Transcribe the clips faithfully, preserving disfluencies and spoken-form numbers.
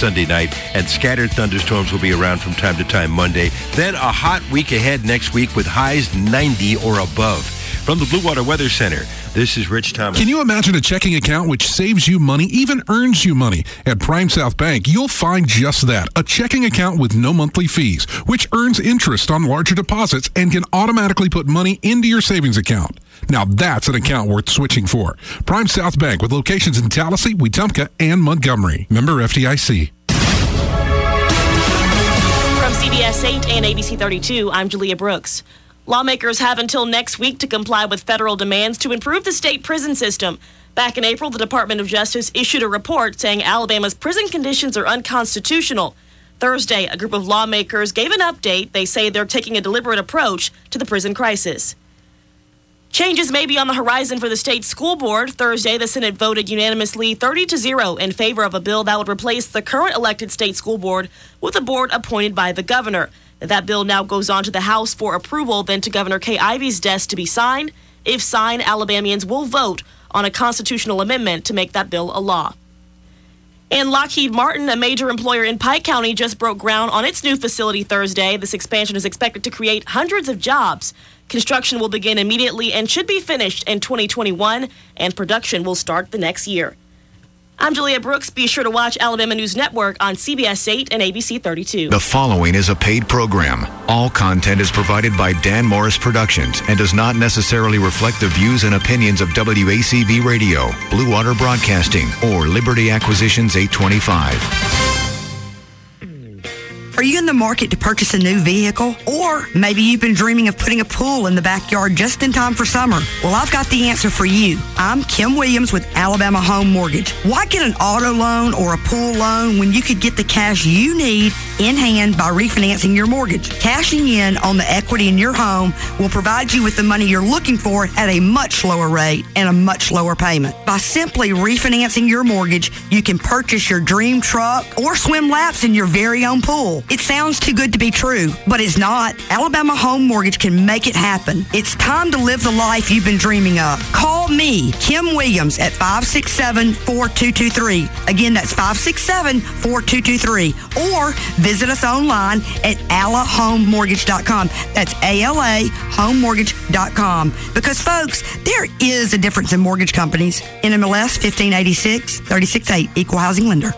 Sunday night, and scattered thunderstorms will be around from time to time Monday. Then a hot week ahead next week with highs ninety or above. From the Blue Water Weather Center, this is Rich Thomas. Can you imagine a checking account which saves you money, even earns you money? At Prime South Bank, you'll find just that, a checking account with no monthly fees, which earns interest on larger deposits and can automatically put money into your savings account. Now that's an account worth switching for. Prime South Bank with locations in Tallahassee, Wetumpka, and Montgomery. Member F D I C. From C B S eight and A B C thirty-two, I'm Julia Brooks. Lawmakers have until next week to comply with federal demands to improve the state prison system. Back in April, the Department of Justice issued a report saying Alabama's prison conditions are unconstitutional. Thursday, a group of lawmakers gave an update. They say they're taking a deliberate approach to the prison crisis. Changes may be on the horizon for the state school board. Thursday, the Senate voted unanimously thirty to zero in favor of a bill that would replace the current elected state school board with a board appointed by the governor. That bill now goes on to the House for approval, then to Governor Kay Ivey's desk to be signed. If signed, Alabamians will vote on a constitutional amendment to make that bill a law. And Lockheed Martin, a major employer in Pike County, just broke ground on its new facility Thursday. This expansion is expected to create hundreds of jobs. Construction will begin immediately and should be finished in twenty twenty-one, and production will start the next year. I'm Julia Brooks. Be sure to watch Alabama News Network on C B S eight and A B C thirty-two. The following is a paid program. All content is provided by Dan Morris Productions and does not necessarily reflect the views and opinions of W A C V Radio, Blue Water Broadcasting, or Liberty Acquisitions eight twenty-five. Are you in the market to purchase a new vehicle? Or maybe you've been dreaming of putting a pool in the backyard just in time for summer? Well, I've got the answer for you. I'm Kim Williams with Alabama Home Mortgage. Why get an auto loan or a pool loan when you could get the cash you need in hand by refinancing your mortgage? Cashing in on the equity in your home will provide you with the money you're looking for at a much lower rate and a much lower payment. By simply refinancing your mortgage, you can purchase your dream truck or swim laps in your very own pool. It sounds too good to be true, but it's not. Alabama Home Mortgage can make it happen. It's time to live the life you've been dreaming of. Call me, Kim Williams, at five six seven, four two two three. Again, that's five six seven, four two two three. Or visit us online at ala home mortgage dot com. That's A L A home mortgage dot com. Because, folks, there is a difference in mortgage companies. N M L S fifteen eighty-six, thirty-six eight, Equal Housing Lender.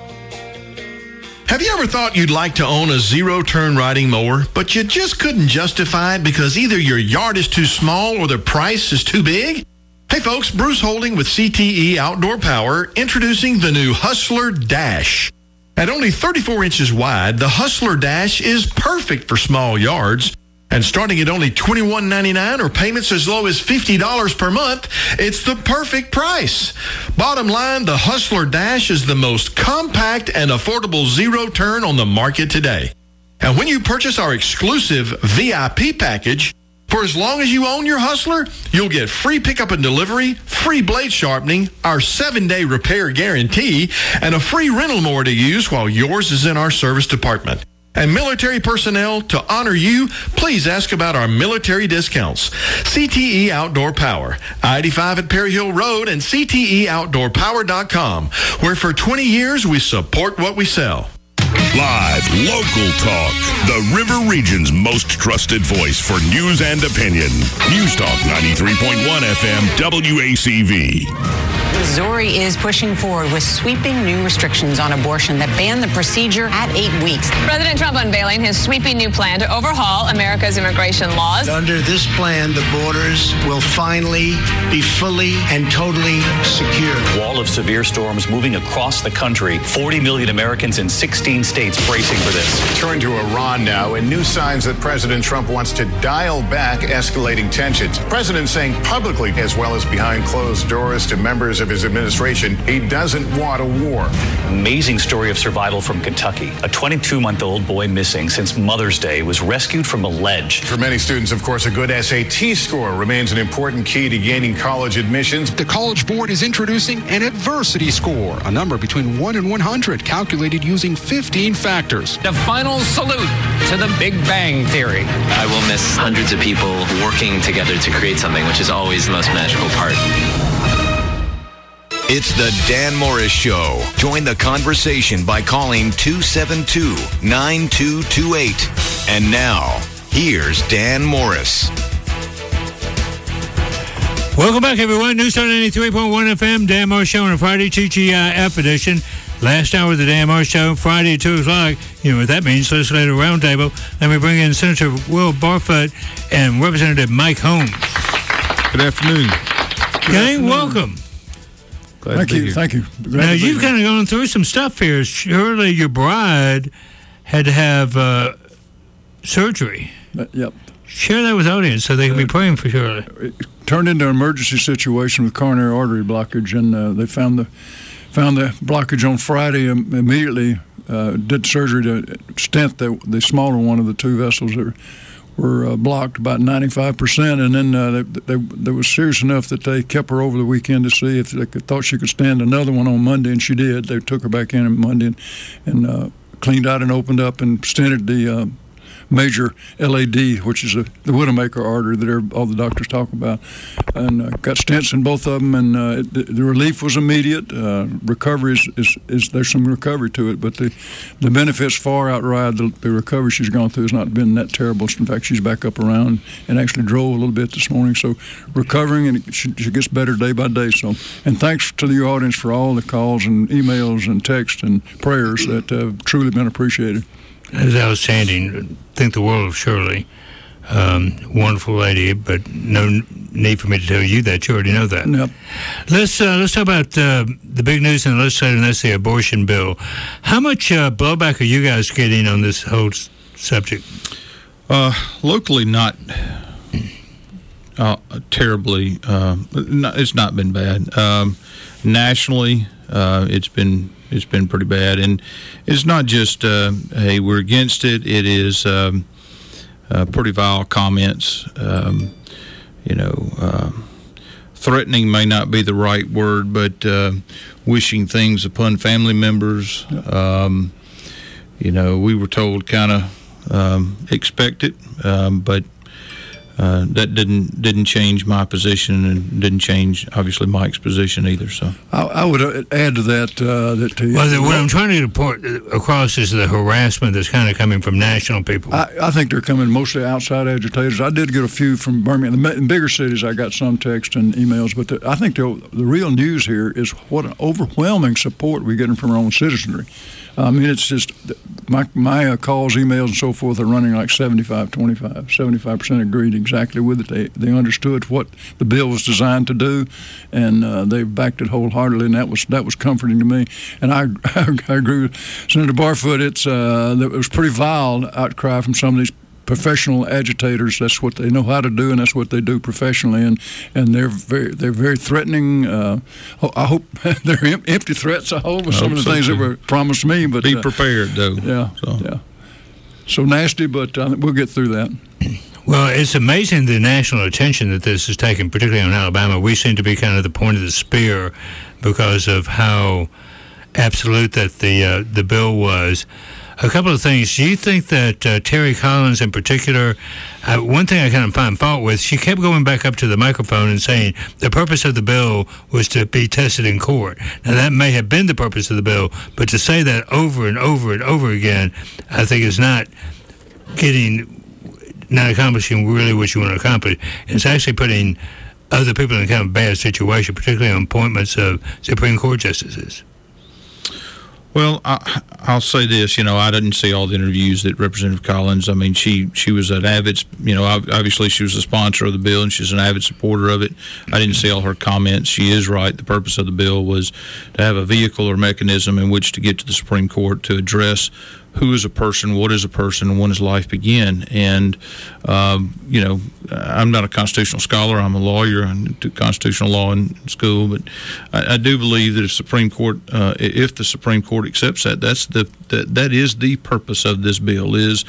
Have you ever thought you'd like to own a zero-turn riding mower, but you just couldn't justify it because either your yard is too small or the price is too big? Hey folks, Bruce Holding with C T E Outdoor Power introducing the new Hustler Dash. At only thirty-four inches wide, the Hustler Dash is perfect for small yards. And starting at only twenty-one ninety-nine or payments as low as fifty dollars per month, it's the perfect price. Bottom line, the Hustler Dash is the most compact and affordable zero-turn on the market today. And when you purchase our exclusive V I P package, for as long as you own your Hustler, you'll get free pickup and delivery, free blade sharpening, our seven-day repair guarantee, and a free rental mower to use while yours is in our service department. And military personnel, to honor you, please ask about our military discounts. C T E Outdoor Power, I eighty-five at Perry Hill Road and C T E outdoor power dot com, where for twenty years we support what we sell. Live, local talk. The River Region's most trusted voice for news and opinion. News Talk ninety-three point one F M W A C V. Missouri is pushing forward with sweeping new restrictions on abortion that ban the procedure at eight weeks. President Trump unveiling his sweeping new plan to overhaul America's immigration laws. Under this plan, the borders will finally be fully and totally secure. Wall of severe storms moving across the country. forty million Americans in sixteen states bracing for this. Turn to Iran now, and new signs that President Trump wants to dial back escalating tensions. The president saying publicly, as well as behind closed doors to members of his administration, he doesn't want a war. Amazing story of survival from Kentucky. A twenty-two-month-old boy missing since Mother's Day was rescued from a ledge. For many students, of course, a good S A T score remains an important key to gaining college admissions. The College Board is introducing an adversity score, a number between one and one hundred, calculated using fifteen factors. The final salute to the Big Bang Theory. I will miss hundreds of people working together to create something, which is always the most magical part. It's the Dan Morris Show. Join the conversation by calling two seven two, nine two two eight. And now, here's Dan Morris. Welcome back, everyone. News Talk ninety-three point one F M, Dan Morris Show on a Friday, T G I F edition. Last hour of the Dan Morris Show, Friday at two o'clock. You know what that means. Legislative Roundtable. Let me bring in Senator Will Barfoot and Representative Mike Holmes. Good afternoon. Gang, welcome. Glad thank to be you. here. Thank you. Glad now, to you've kind of gone through some stuff here. Surely your bride had to have uh, surgery. Uh, yep. Share that with the audience so they can be praying for Shirley. It turned into an emergency situation with coronary artery blockage, and uh, they found the found the blockage on Friday. Um, immediately uh, did surgery to stent the, the smaller one of the two vessels that were uh, blocked about ninety-five percent, and then uh, they, they, they was serious enough that they kept her over the weekend to see if they could, thought she could stand another one on Monday, and she did. They took her back in on Monday and, and uh, cleaned out and opened up and stented the uh, major L A D, which is a, the Widowmaker artery that all the doctors talk about, and uh, got stents in both of them, and uh, the, the relief was immediate. Uh, recovery is, is, is there's some recovery to it, but the the benefits far outride the, the recovery she's gone through. Has not been that terrible. In fact, she's back up around and actually drove a little bit this morning. So recovering, and she, she gets better day by day. So, and thanks to the audience for all the calls and emails and texts and prayers that have truly been appreciated. As outstanding. Think the world of Shirley. Um, wonderful lady, but no need for me to tell you that. You already know that. Yep. Let's uh, let's talk about uh, the big news in the legislature, and that's the abortion bill. How much uh, blowback are you guys getting on this whole s- subject? Uh, locally, not uh, terribly. Uh, not, it's not been bad. Um, nationally, uh, it's been. It's been pretty bad, and it's not just uh, hey, we're against it. It is um, uh, pretty vile comments. Um, you know, uh, threatening may not be the right word, but uh, wishing things upon family members. Um, you know, we were told kind of um, expect it, um, but. Uh, that didn't didn't change my position, and didn't change obviously Mike's position either. So I, I would add to that uh, that to, well, the, what I'm trying to get a point across is the harassment that's kind of coming from national people. I, I think they're coming mostly outside agitators. I did get a few from Birmingham. In bigger cities, I got some text and emails, but the, I think the, the real news here is what an overwhelming support we're getting from our own citizenry. I mean, it's just my my uh, calls, emails, and so forth are running like seventy-five twenty-five. seventy-five percent agreed exactly with it. They they understood what the bill was designed to do, and uh, they backed it wholeheartedly, and that was that was comforting to me. And I, I agree with Senator Barfoot. It's uh, it was pretty vile outcry from some of these professional agitators. That's what they know how to do, and that's what they do professionally. And, and they're very they're very threatening. Uh, I hope they're em- empty threats. I hope with some of the things that were promised me. But be uh, prepared, though. Yeah, so. yeah. So nasty, but uh, we'll get through that. Well, it's amazing the national attention that this has taken, particularly on Alabama. We seem to be kind of the point of the spear because of how absolute that the uh, the bill was. A couple of things. Do you think that uh, Terry Collins in particular, uh, one thing I kind of find fault with, she kept going back up to the microphone and saying the purpose of the bill was to be tested in court. Now, that may have been the purpose of the bill, but to say that over and over and over again, I think is not getting, not accomplishing really what you want to accomplish. It's actually putting other people in a kind of bad situation, particularly on appointments of Supreme Court justices. Well, I, I'll say this. You know, I didn't see all the interviews that Representative Collins. I mean, she she was an avid. You know, obviously she was a sponsor of the bill, and she's an avid supporter of it. I didn't see all her comments. She is right. The purpose of the bill was to have a vehicle or mechanism in which to get to the Supreme Court to address who is a person, what is a person, and when does life begin. And, um, you know, I'm not a constitutional scholar. I'm a lawyer. I took constitutional law in school. But I, I do believe that if Supreme Court, uh, if the Supreme Court accepts that, that's the that, that is the purpose of this bill, is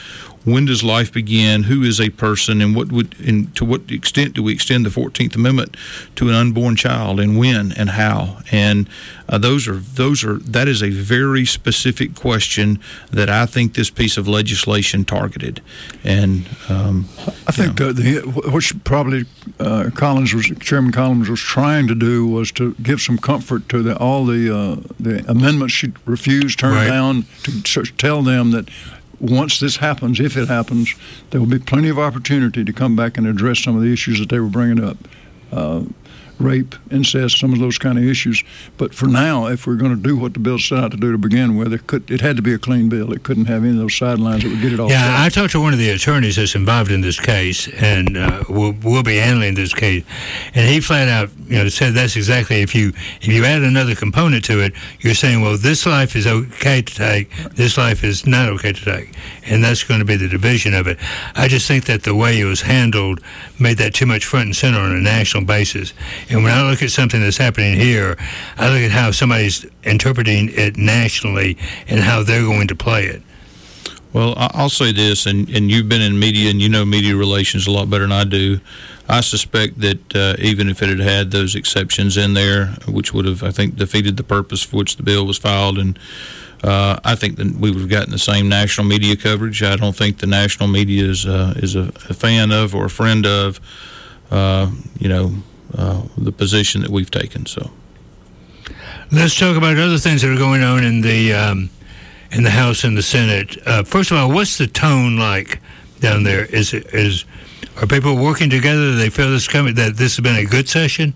when does life begin? Who is a person, and what would, and to what extent do we extend the fourteenth Amendment to an unborn child, and when and how? And uh, those are those are that is a very specific question that I think this piece of legislation targeted. And um, I think uh, the, what probably uh, Collins was Chairman Collins was trying to do was to give some comfort to the, all the uh, the amendments she refused, turned right. down, to tell them that once this happens, if it happens, there will be plenty of opportunity to come back and address some of the issues that they were bringing up. Uh, rape, incest, some of those kind of issues. But for now, if we're going to do what the bill set out to do to begin with, it could it had to be a clean bill. It couldn't have any of those sidelines that would get it all. Yeah, started. I talked to one of the attorneys that's involved in this case, and uh, we'll, we'll be handling this case, and he flat out, you know, said that's exactly, if you if you add another component to it, you're saying, well, this life is okay to take, this life is not okay to take, and that's going to be the division of it. I just think that the way it was handled made that too much front and center on a national basis. And when I look at something that's happening here, I look at how somebody's interpreting it nationally and how they're going to play it. Well, I'll say this, and, and you've been in media, and you know media relations a lot better than I do. I suspect that uh, even if it had had those exceptions in there, which would have, I think, defeated the purpose for which the bill was filed, and uh, I think that we would have gotten the same national media coverage. I don't think the national media is uh, is a, a fan of or a friend of, uh, you know, Uh, the position that we've taken. So let's talk about other things that are going on in the um, in the House and the Senate. Uh, first of all, what's the tone like down there? Is it is are people working together? Do they feel this coming, that this has been a good session?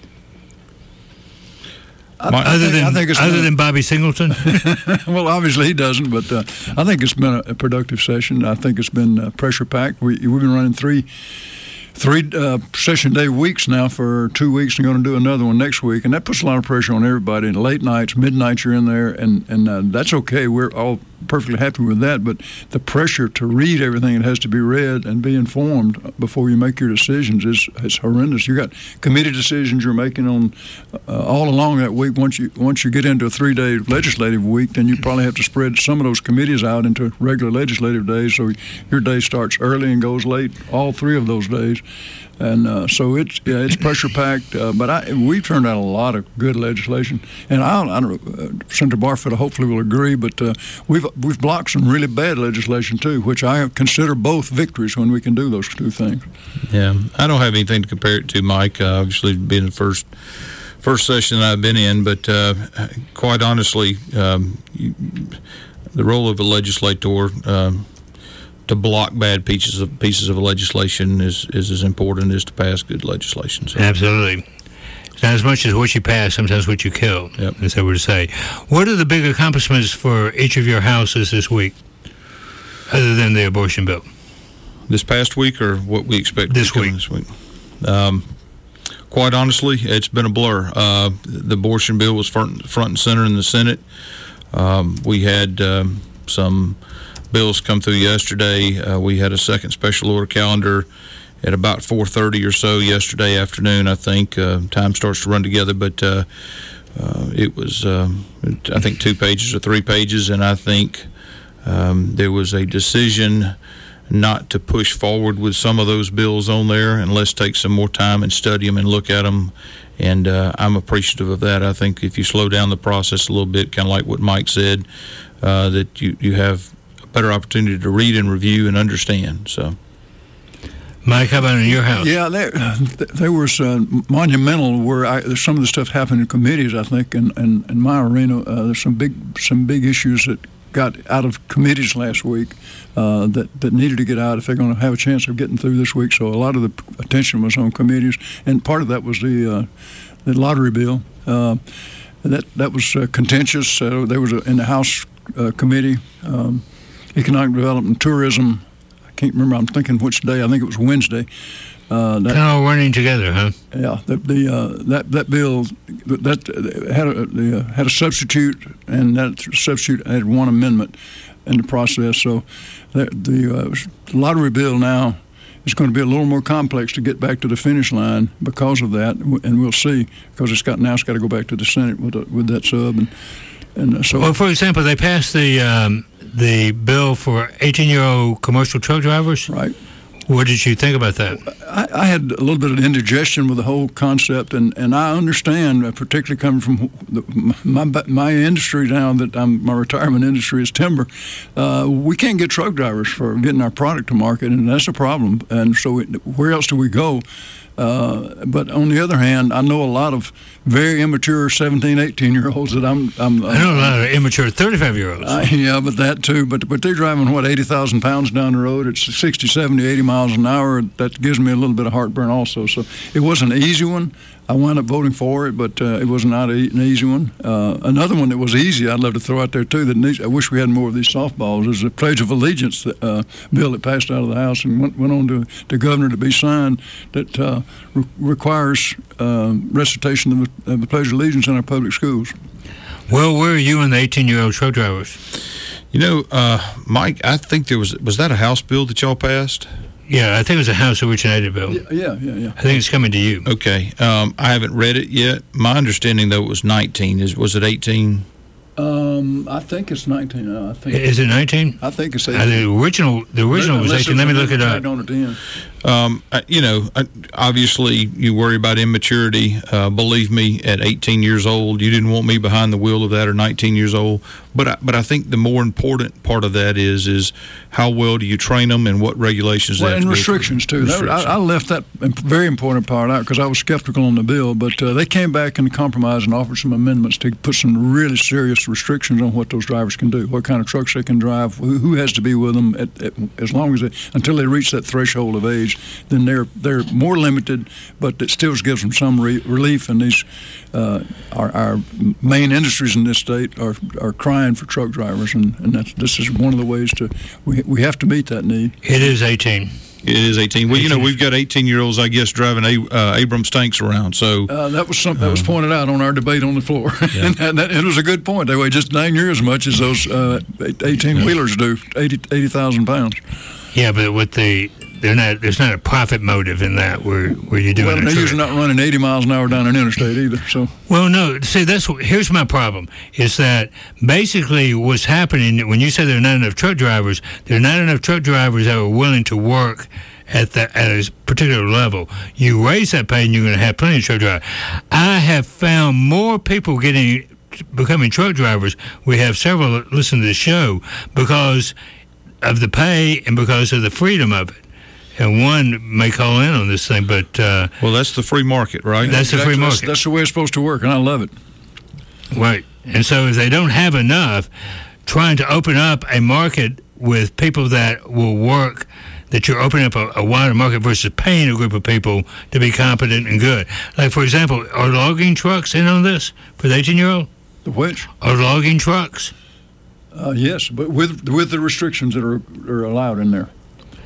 I, other I think, than I think it's other been, than Bobby Singleton. Well, obviously he doesn't, but uh, I think it's been a, a productive session. I think it's been uh, pressure packed. We we've been running three. Three uh, session day weeks now for two weeks, and going to do another one next week, and that puts a lot of pressure on everybody. And late nights, midnights, you're in there, and and uh, that's okay. We're all perfectly happy with that. But the pressure to read everything that has to be read and be informed before you make your decisions is is horrendous. You got committee decisions you're making on uh, all along that week. Once you once you get into a three day legislative week, then you probably have to spread some of those committees out into regular legislative days. So your day starts early and goes late all three of those days. And uh, so it's yeah, it's pressure packed, uh, but I, we've turned out a lot of good legislation. And I, I don't know, uh, Senator Barfoot hopefully will agree, but uh, we've we've blocked some really bad legislation too, which I consider both victories when we can do those two things. Yeah, I don't have anything to compare it to, Mike. Uh, obviously, being the first first session that I've been in, but uh, quite honestly, um, you, the role of a legislator. Um, to block bad pieces of pieces of legislation is, is as important as to pass good legislation. So. Absolutely. It's not as much as what you pass, sometimes what you kill, yep. as I would say. What are the big accomplishments for each of your houses this week, other than the abortion bill? This past week, or what we expect this week? This week. Um, quite honestly, it's been a blur. Uh, the abortion bill was front, front and center in the Senate. Um, we had um, some bills come through yesterday. Uh, we had a second special order calendar at about four thirty or so yesterday afternoon, I think. Uh, time starts to run together, but uh, uh, it was, um, I think, two pages or three pages, and I think um, there was a decision not to push forward with some of those bills on there, and let's take some more time and study them and look at them. And uh, I'm appreciative of that. I think if you slow down the process a little bit, kind of like what Mike said, uh, that you, you have better opportunity to read and review and understand. So, Mike, how about in your house? Yeah, there, there was uh, monumental where I, some of the stuff happened in committees. I think in, in, in my arena, uh, there's some big some big issues that got out of committees last week uh, that that needed to get out if they're going to have a chance of getting through this week. So a lot of the attention was on committees, and part of that was the uh, the lottery bill. Uh, that that was uh, contentious. So there was a, in the House uh, committee. Um, Economic Development and Tourism, I can't remember, I'm thinking which day, I think it was Wednesday. Uh, that, kind of running together, huh? Yeah, the, the uh, that that bill that uh, had a the, uh, had a substitute, and that substitute had one amendment in the process. So that, the uh, lottery bill now is going to be a little more complex to get back to the finish line because of that, and we'll see, because it's got now it's got to go back to the Senate with, with that sub. And, and so, well, for example, they passed the... Um, the bill for eighteen-year-old commercial truck drivers. Right. What did you think about that? I, I had a little bit of indigestion with the whole concept, and, and I understand, uh, particularly coming from the, my my industry now, that I'm, my retirement industry is timber. Uh, we can't get truck drivers for getting our product to market, and that's a problem. And so, we, where else do we go? Uh, but on the other hand, I know a lot of very immature seventeen, eighteen-year-olds that I'm... I'm I know a lot of immature thirty-five-year-olds. Uh, yeah, but that too. But but they're driving, what, eighty thousand pounds down the road. It's sixty, seventy, eighty miles an hour. That gives me a little bit of heartburn also. So it wasn't an easy one. I wound up voting for it, but uh, it was not a, an easy one. Uh, another one that was easy, I'd love to throw out there too, that needs, I wish we had more of these softballs, is the Pledge of Allegiance uh, bill that passed out of the House and went, went on to the governor to be signed, that uh, re- requires uh, recitation of the, of the Pledge of Allegiance in our public schools. Well, where are you and the eighteen-year-old truck drivers? You know, uh, Mike, I think there was, was that a House bill that y'all passed? Yeah, I think it was a House originated bill. Yeah, yeah, yeah. I think it's coming to you. Okay. Um, I haven't read it yet. My understanding, though, it was nineteen. Is Was it eighteen? Um, I think it's nineteen. Uh, I think Is it nineteen? I think it's eighteen. Uh, the original, the original was eighteen. Let me look it up. On at the end. Um, you know, obviously you worry about immaturity. Uh, believe me, at eighteen years old, you didn't want me behind the wheel of that, or nineteen years old. But I, but I think the more important part of that is is how well do you train them and what regulations. Well, they have and to restrictions too. Restrictions. That, I, I left that very important part out because I was skeptical on the bill. But uh, they came back and compromised and offered some amendments to put some really serious restrictions on what those drivers can do, what kind of trucks they can drive, who, who has to be with them at, at, as long as they, until they reach that threshold of age. Then they're they're more limited, but it still gives them some re- relief. And these uh, our, our main industries in this state are are crying for truck drivers, and, and that's, this is one of the ways to we we have to meet that need. It is eighteen. It is eighteen. Well, you know, we've got eighteen-year-olds, I guess, driving a, uh, Abrams tanks around. So uh, that was something that was pointed out on our debate on the floor, yeah. and, that, that, it was a good point. They weigh just dang near as much as those uh, eighteen-wheelers do, eighty thousand pounds. Yeah, but with the they're not. There's not a profit motive in that where where you're doing. Well, they're usually not running eighty miles an hour down an interstate either. So. Well, no. See, that's here's my problem is that basically what's happening when you say there are not enough truck drivers, there are not enough truck drivers that are willing to work at the at a particular level. You raise that pay, and you're going to have plenty of truck drivers. I have found more people getting becoming truck drivers. We have several that listen to the show because of the pay and because of the freedom of it. And one may call in on this thing, but uh, well, that's the free market, right? That's exactly. the free market. That's, that's the way it's supposed to work, and I love it. Right. And so, if they don't have enough, trying to open up a market with people that will work, that you're opening up a, a wider market versus paying a group of people to be competent and good. Like, for example, are logging trucks in on this for the eighteen-year-old? The which? Are logging trucks? Uh, yes, but with with the restrictions that are are allowed in there.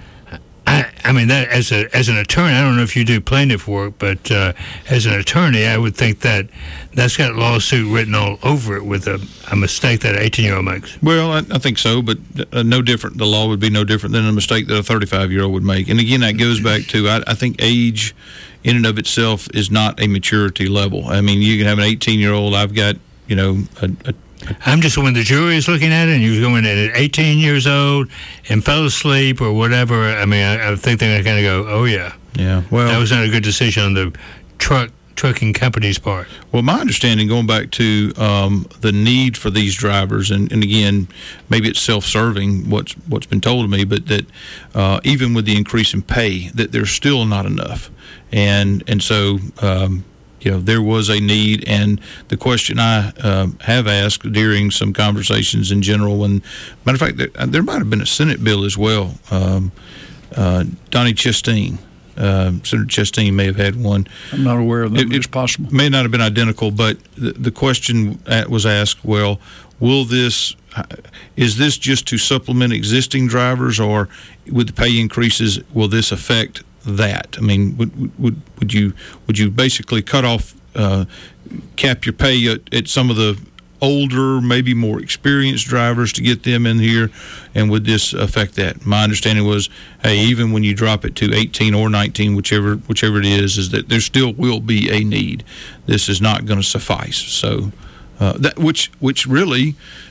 I, I mean, that as a as an attorney, I don't know if you do plaintiff work, but uh, as an attorney, I would think that that's got lawsuit written all over it with a, a mistake that an eighteen-year-old makes. Well, I, I think so, but uh, no different. The law would be no different than a mistake that a thirty-five-year-old would make. And again, that goes back to I, I think age in and of itself is not a maturity level. I mean, you can have an eighteen-year-old. I've got, you know, a, a I'm just when the jury is looking at it and you're going at eighteen years old and fell asleep or whatever, I mean, I, I think they're going to go, oh, yeah. Yeah, well. That was not a good decision on the truck trucking company's part. Well, my understanding, going back to um, the need for these drivers, and, and again, maybe it's self-serving what's what's been told to me, but that uh, even with the increase in pay, that there's still not enough. And, and so... Um, You know, there was a need, and the question I uh, have asked during some conversations in general, when, matter of fact, there, there might have been a Senate bill as well. Um, uh, Donnie Chasteen, uh, Senator Chasteen may have had one. I'm not aware of that. It, it's possible. May not have been identical, but the, the question was asked, well, will this, is this just to supplement existing drivers, or with the pay increases, will this affect that? I mean, would would would you would you basically cut off, uh, cap your pay at, at some of the older, maybe more experienced drivers to get them in here, and would this affect that? My understanding was, hey, even when you drop it to eighteen or nineteen, whichever whichever it is, is that there still will be a need. This is not going to suffice. So, uh, that which which really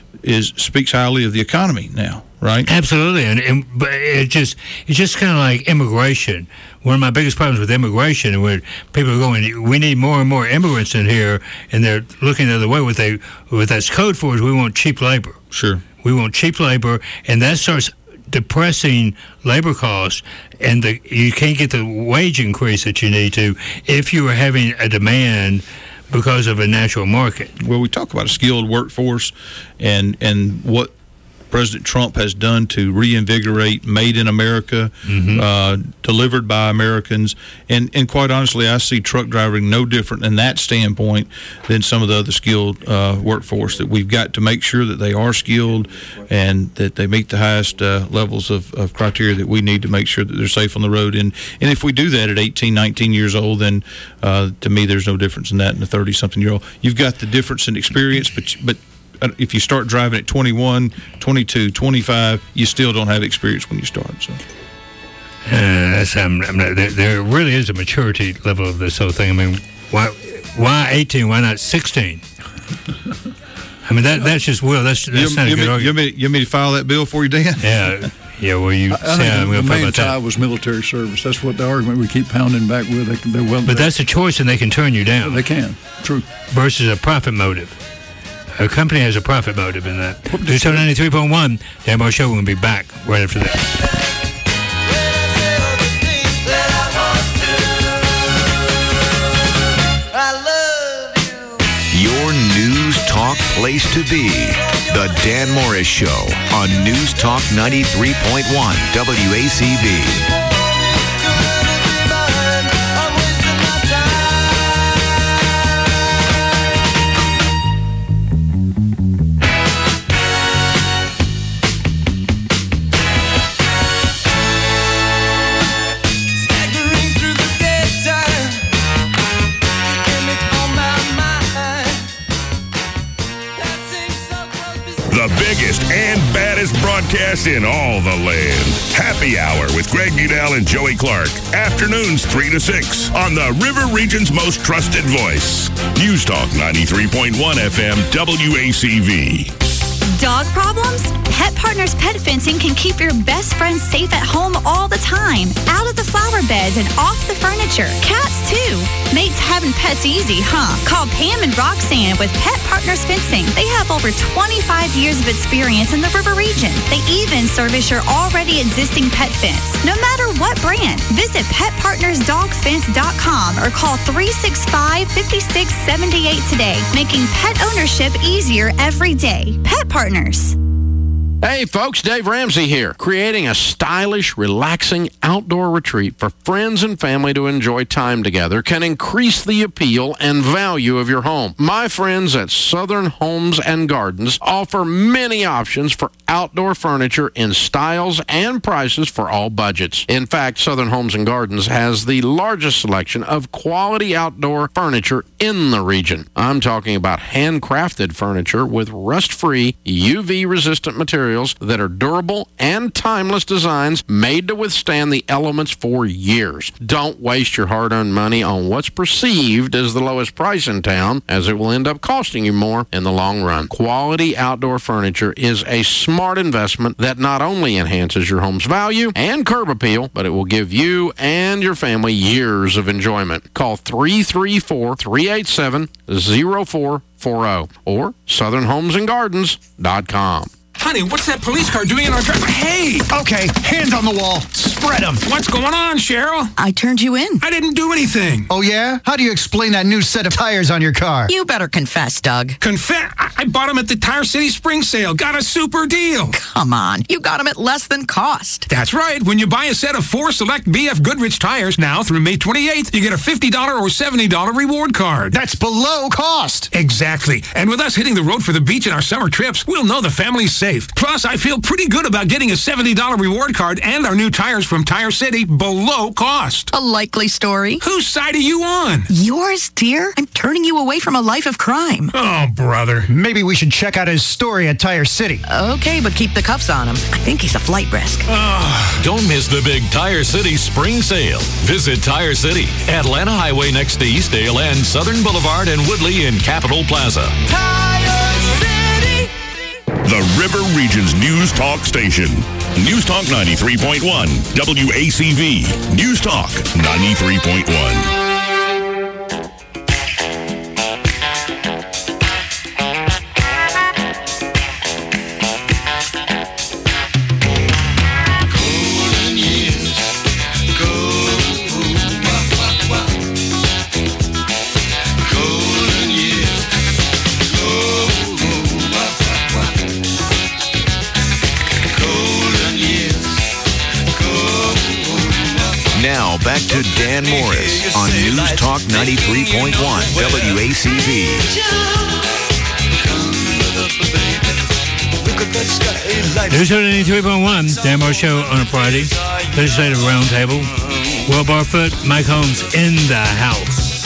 is speaks highly of the economy now, right? Absolutely, and, and but it just it's just kind of like immigration. One of my biggest problems with immigration, where people are going, we need more and more immigrants in here, and they're looking the other way. What they what that's code for is we want cheap labor. Sure, we want cheap labor, and that starts depressing labor costs, and the, you can't get the wage increase that you need to if you are having a demand because of a natural market. Well, we talk about a skilled workforce and and what President Trump has done to reinvigorate Made in America, mm-hmm. uh, delivered by Americans. And, and quite honestly, I see truck driving no different in that standpoint than some of the other skilled uh, workforce, that we've got to make sure that they are skilled and that they meet the highest uh, levels of, of criteria that we need to make sure that they're safe on the road. And, and if we do that at eighteen, nineteen years old, then uh, to me there's no difference in that in a thirty-something-year-old. You've got the difference in experience, but but if you start driving at twenty-one, twenty-two, twenty-five, you still don't have experience when you start. So, uh, that's, I'm, I'm not, there, there really is a maturity level of this whole thing. I mean, why, why eighteen? Why not sixteen? I mean, that that's just will. That's that's you, not you a good me, argument. You want, me, you want me to file that bill for you, Dan? Yeah. Yeah, well, you I, say I think I'm going to the fight main about tie that. was military service. That's what the argument we keep pounding back with. They, they well, but that's a choice, and they can turn you down. They can. True. Versus a profit motive. A company has a profit motive in that. News Talk ninety-three point one, Dan Morris Show. We'll be back right after this. Your News Talk place to be. The Dan Morris Show on News Talk ninety-three point one W A C V. The biggest and baddest broadcast in all the land. Happy Hour with Greg Udell and Joey Clark. Afternoons three to six on the River Region's most trusted voice. News Talk ninety-three point one F M W A C V. Dog problems? Pet Partners Pet Fencing can keep your best friends safe at home all the time. Out of the flower beds and off the furniture. Cats, too. Mates having pets easy, huh? Call Pam and Roxanne with Pet Partners Fencing. They have over twenty-five years of experience in the River Region. They even service your already existing pet fence. No matter what brand, visit pet partners dog fence dot com or call three six five, five six seven eight today, making pet ownership easier every day. Pet Partners. Hey folks, Dave Ramsey here, creating a stylish, relaxing outdoor retreat for friends and family to enjoy time together can increase the appeal and value of your home. My friends at Southern Homes and Gardens offer many options for outdoor furniture in styles and prices for all budgets. In fact, Southern Homes and Gardens has the largest selection of quality outdoor furniture in the region. I'm talking about handcrafted furniture with rust-free, U V-resistant materials that are durable and timeless designs made to withstand the elements for years. Don't waste your hard-earned money on what's perceived as the lowest price in town, as it will end up costing you more in the long run. Quality outdoor furniture is a smart investment that not only enhances your home's value and curb appeal, but it will give you and your family years of enjoyment. Call three three four, three eight seven, zero four four zero or southern homes and gardens dot com. Honey, what's that police car doing in our driveway? Hey! Okay, hands on the wall. Spread them. What's going on, Cheryl? I turned you in. I didn't do anything. Oh, yeah? How do you explain that new set of tires on your car? You better confess, Doug. Confess? I, I bought them at the Tire City Spring Sale. Got a super deal. Come on. You got them at less than cost. That's right. When you buy a set of four select B F Goodrich tires now through May twenty-eighth, you get a fifty dollars or seventy dollars reward card. That's below cost. Exactly. And with us hitting the road for the beach in our summer trips, we'll know the family's safe. Plus, I feel pretty good about getting a seventy dollars reward card and our new tires from Tire City below cost. A likely story. Whose side are you on? Yours, dear. I'm turning you away from a life of crime. Oh, brother. Maybe we should check out his story at Tire City. Okay, but keep the cuffs on him. I think he's a flight risk. Oh. Don't miss the big Tire City Spring Sale. Visit Tire City, Atlanta Highway next to Eastdale and Southern Boulevard and Woodley in Capitol Plaza. Tire City. the River Region's News Talk station. News Talk ninety-three point one, W A C V. News Talk ninety-three point one. Now, back to Dan Morris on News Talk ninety-three point one, W A C V. News Talk ninety-three point one, Dan Morris Show on a Friday. Legislative Roundtable. Will Barfoot, Mike Holmes in the house.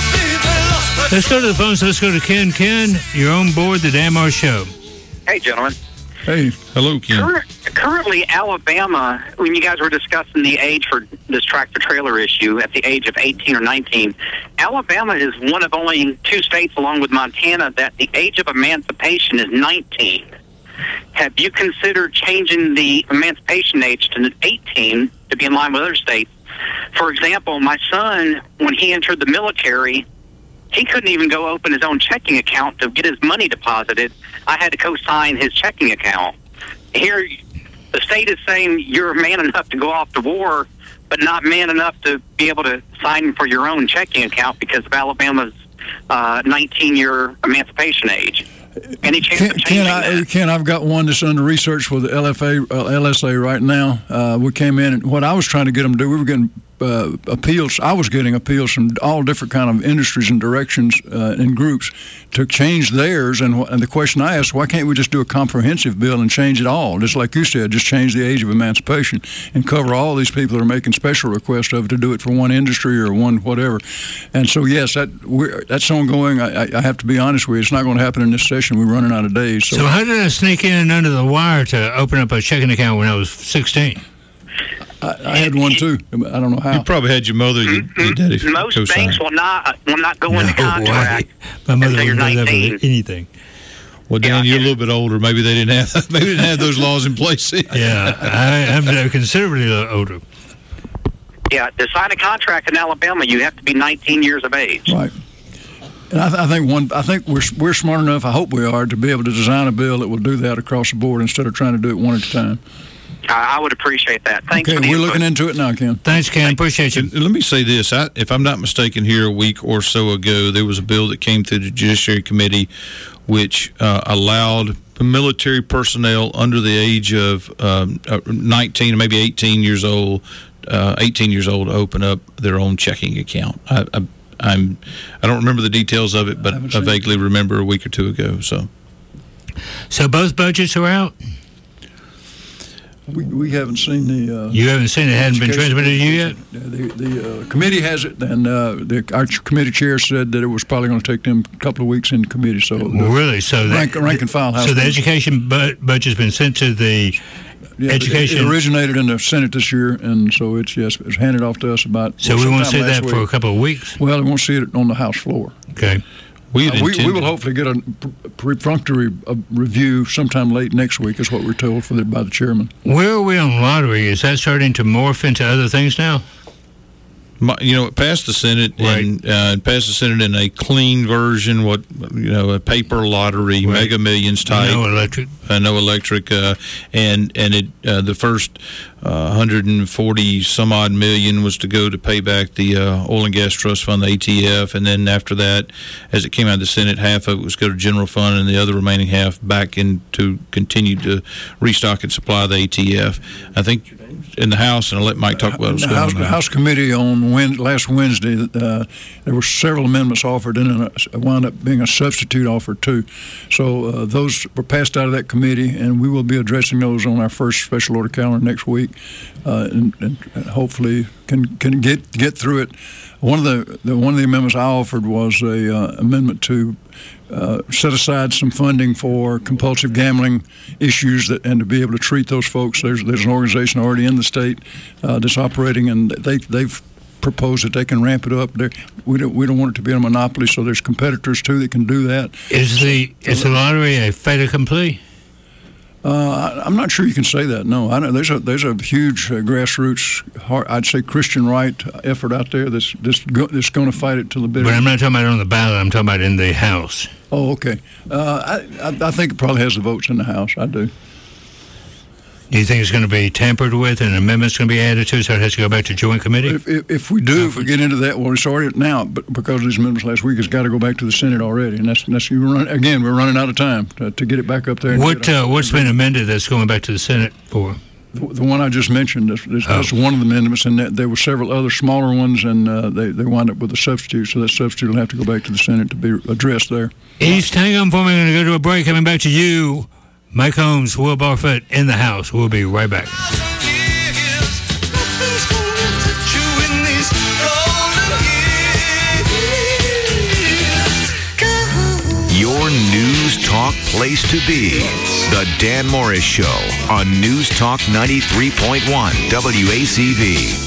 Let's go to the phones. Let's go to Ken. Ken, you're on board the Dan Morris Show. Hey, gentlemen. Hey. Hello, Ken. Cur- currently, Alabama, when you guys were discussing the age for this tractor-trailer issue at the age of eighteen or nineteen, Alabama is one of only two states, along with Montana, that the age of emancipation is nineteen. Have you considered changing the emancipation age to eighteen to be in line with other states? For example, my son, when he entered the military, he couldn't even go open his own checking account to get his money deposited. I had to co-sign his checking account. Here, the state is saying you're man enough to go off to war, but not man enough to be able to sign for your own checking account because of Alabama's uh, nineteen-year emancipation age. Any chance Ken, of changing Ken, I, that? Ken, I've got one that's under research with the L F A, uh, L S A right now. Uh, we came in, and what I was trying to get them to do, we were getting uh, appeals. I was getting appeals from all different kind of industries and directions uh, and groups to change theirs. And, and the question I asked, why can't we just do a comprehensive bill and change it all? Just like you said, just change the age of emancipation and cover all these people that are making special requests of it to do it for one industry or one whatever. And so, yes, that we're, that's ongoing. I, I have to be honest with you. It's not going to happen in this session. We're running out of days. So, So how did I sneak in under the wire to open up a checking account when I was sixteen? I, I had one too. I don't know how. You probably had your mother, your, your daddy. Most co-sign. banks will not will not go into No contract way. My mother until you're wouldn't do that nineteen. with anything. Well, Dan, you're a little bit older. Maybe they didn't have maybe they didn't have those laws in place. Yeah, I, I'm considerably older. Yeah, to sign a contract in Alabama, you have to be nineteen years of age. Right. And I, th- I think one. I think we're we're smart enough. I hope we are to be able to design a bill that will do that across the board instead of trying to do it one at a time. I, I would appreciate that. Thanks Okay, for the we're input. looking into it now, Ken. Thanks, Ken. Appreciate you. And let me say this. I, if I'm not mistaken, here a week or so ago, there was a bill that came through the Judiciary Committee which uh, allowed military personnel under the age of um, nineteen, maybe eighteen years old, uh, eighteen years old, to open up their own checking account. I, I, I'm, I don't remember the details of it, but I, I vaguely remember a week or two ago. So, so both budgets are out? We, we haven't seen the. Uh, You haven't seen it? It hadn't been transmitted to you yet? The, the uh, committee has it, and uh, the, our committee chair said that it was probably going to take them a couple of weeks in committee. So, Well, really? So rank, that, rank and file. House So the member. education bu- budget's been sent to the Yeah, education. It originated in the Senate this year, and so it's yes, it was handed off to us about. So well, we won't sometime see last that for a week. couple of weeks. Well, we won't see it on the House floor. Okay. We, uh, we, we will hopefully get a perfunctory uh, review sometime late next week, is what we're told for the, by the chairman. Where are we on lottery? Is that starting to morph into other things now? My, you know, it passed the Senate and uh, it passed the Senate in a clean version. What you know, a paper lottery, Right. Mega Millions type, No electric, uh, no electric, uh, and and it uh, the first uh, one hundred forty some odd million was to go to pay back the uh, oil and gas trust fund, the A T F, and then after that, as it came out of the Senate, half of it was go to general fund, and the other remaining half back in to continue to restock and supply the A T F. I think in the House, and I'll let Mike talk about what's The going House, on. the House committee on Wed- last Wednesday, uh, there were several amendments offered, and then it wound up being a substitute offer too. So uh, those were passed out of that committee, and we will be addressing those on our first special order calendar next week, uh, and, and hopefully can can get get through it. One of the, the one of the amendments I offered was a uh, amendment to uh, set aside some funding for compulsive gambling issues that, and to be able to treat those folks. There's there's an organization already in the state uh, that's operating, and they they've proposed that they can ramp it up. They're, we don't we don't want it to be a monopoly, so there's competitors too that can do that. Is the is the lottery a fait accompli? Uh, I, I'm not sure you can say that. No, I know there's a there's a huge uh, grassroots, hard, I'd say Christian right effort out there that's that's, go, that's going to fight it till the bitter. But I'm not talking about on the ballot. I'm talking about in the House. Oh, okay. Uh, I, I I think it probably has the votes in the House. I do. Do you think it's going to be tampered with and amendments going to be added to, so it has to go back to joint committee? If, if, if we do, if we get into that, well, we started now, but because of these amendments last week, it's got to go back to the Senate already, and that's that's you run again. We're running out of time to, to get it back up there. What uh, what's been amended that's going back to the Senate for? The, the one I just mentioned. That's, that's, oh. that's one of the amendments, and that, there were several other smaller ones, and uh, they they wind up with a substitute. So that substitute will have to go back to the Senate to be addressed there. East, hang on for me. I'm going to go to a break. Coming back to you. Mike Holmes, Will Barfoot in the house. We'll be right back. Your News Talk place to be. The Dan Morris Show on News Talk ninety-three point one W A C V.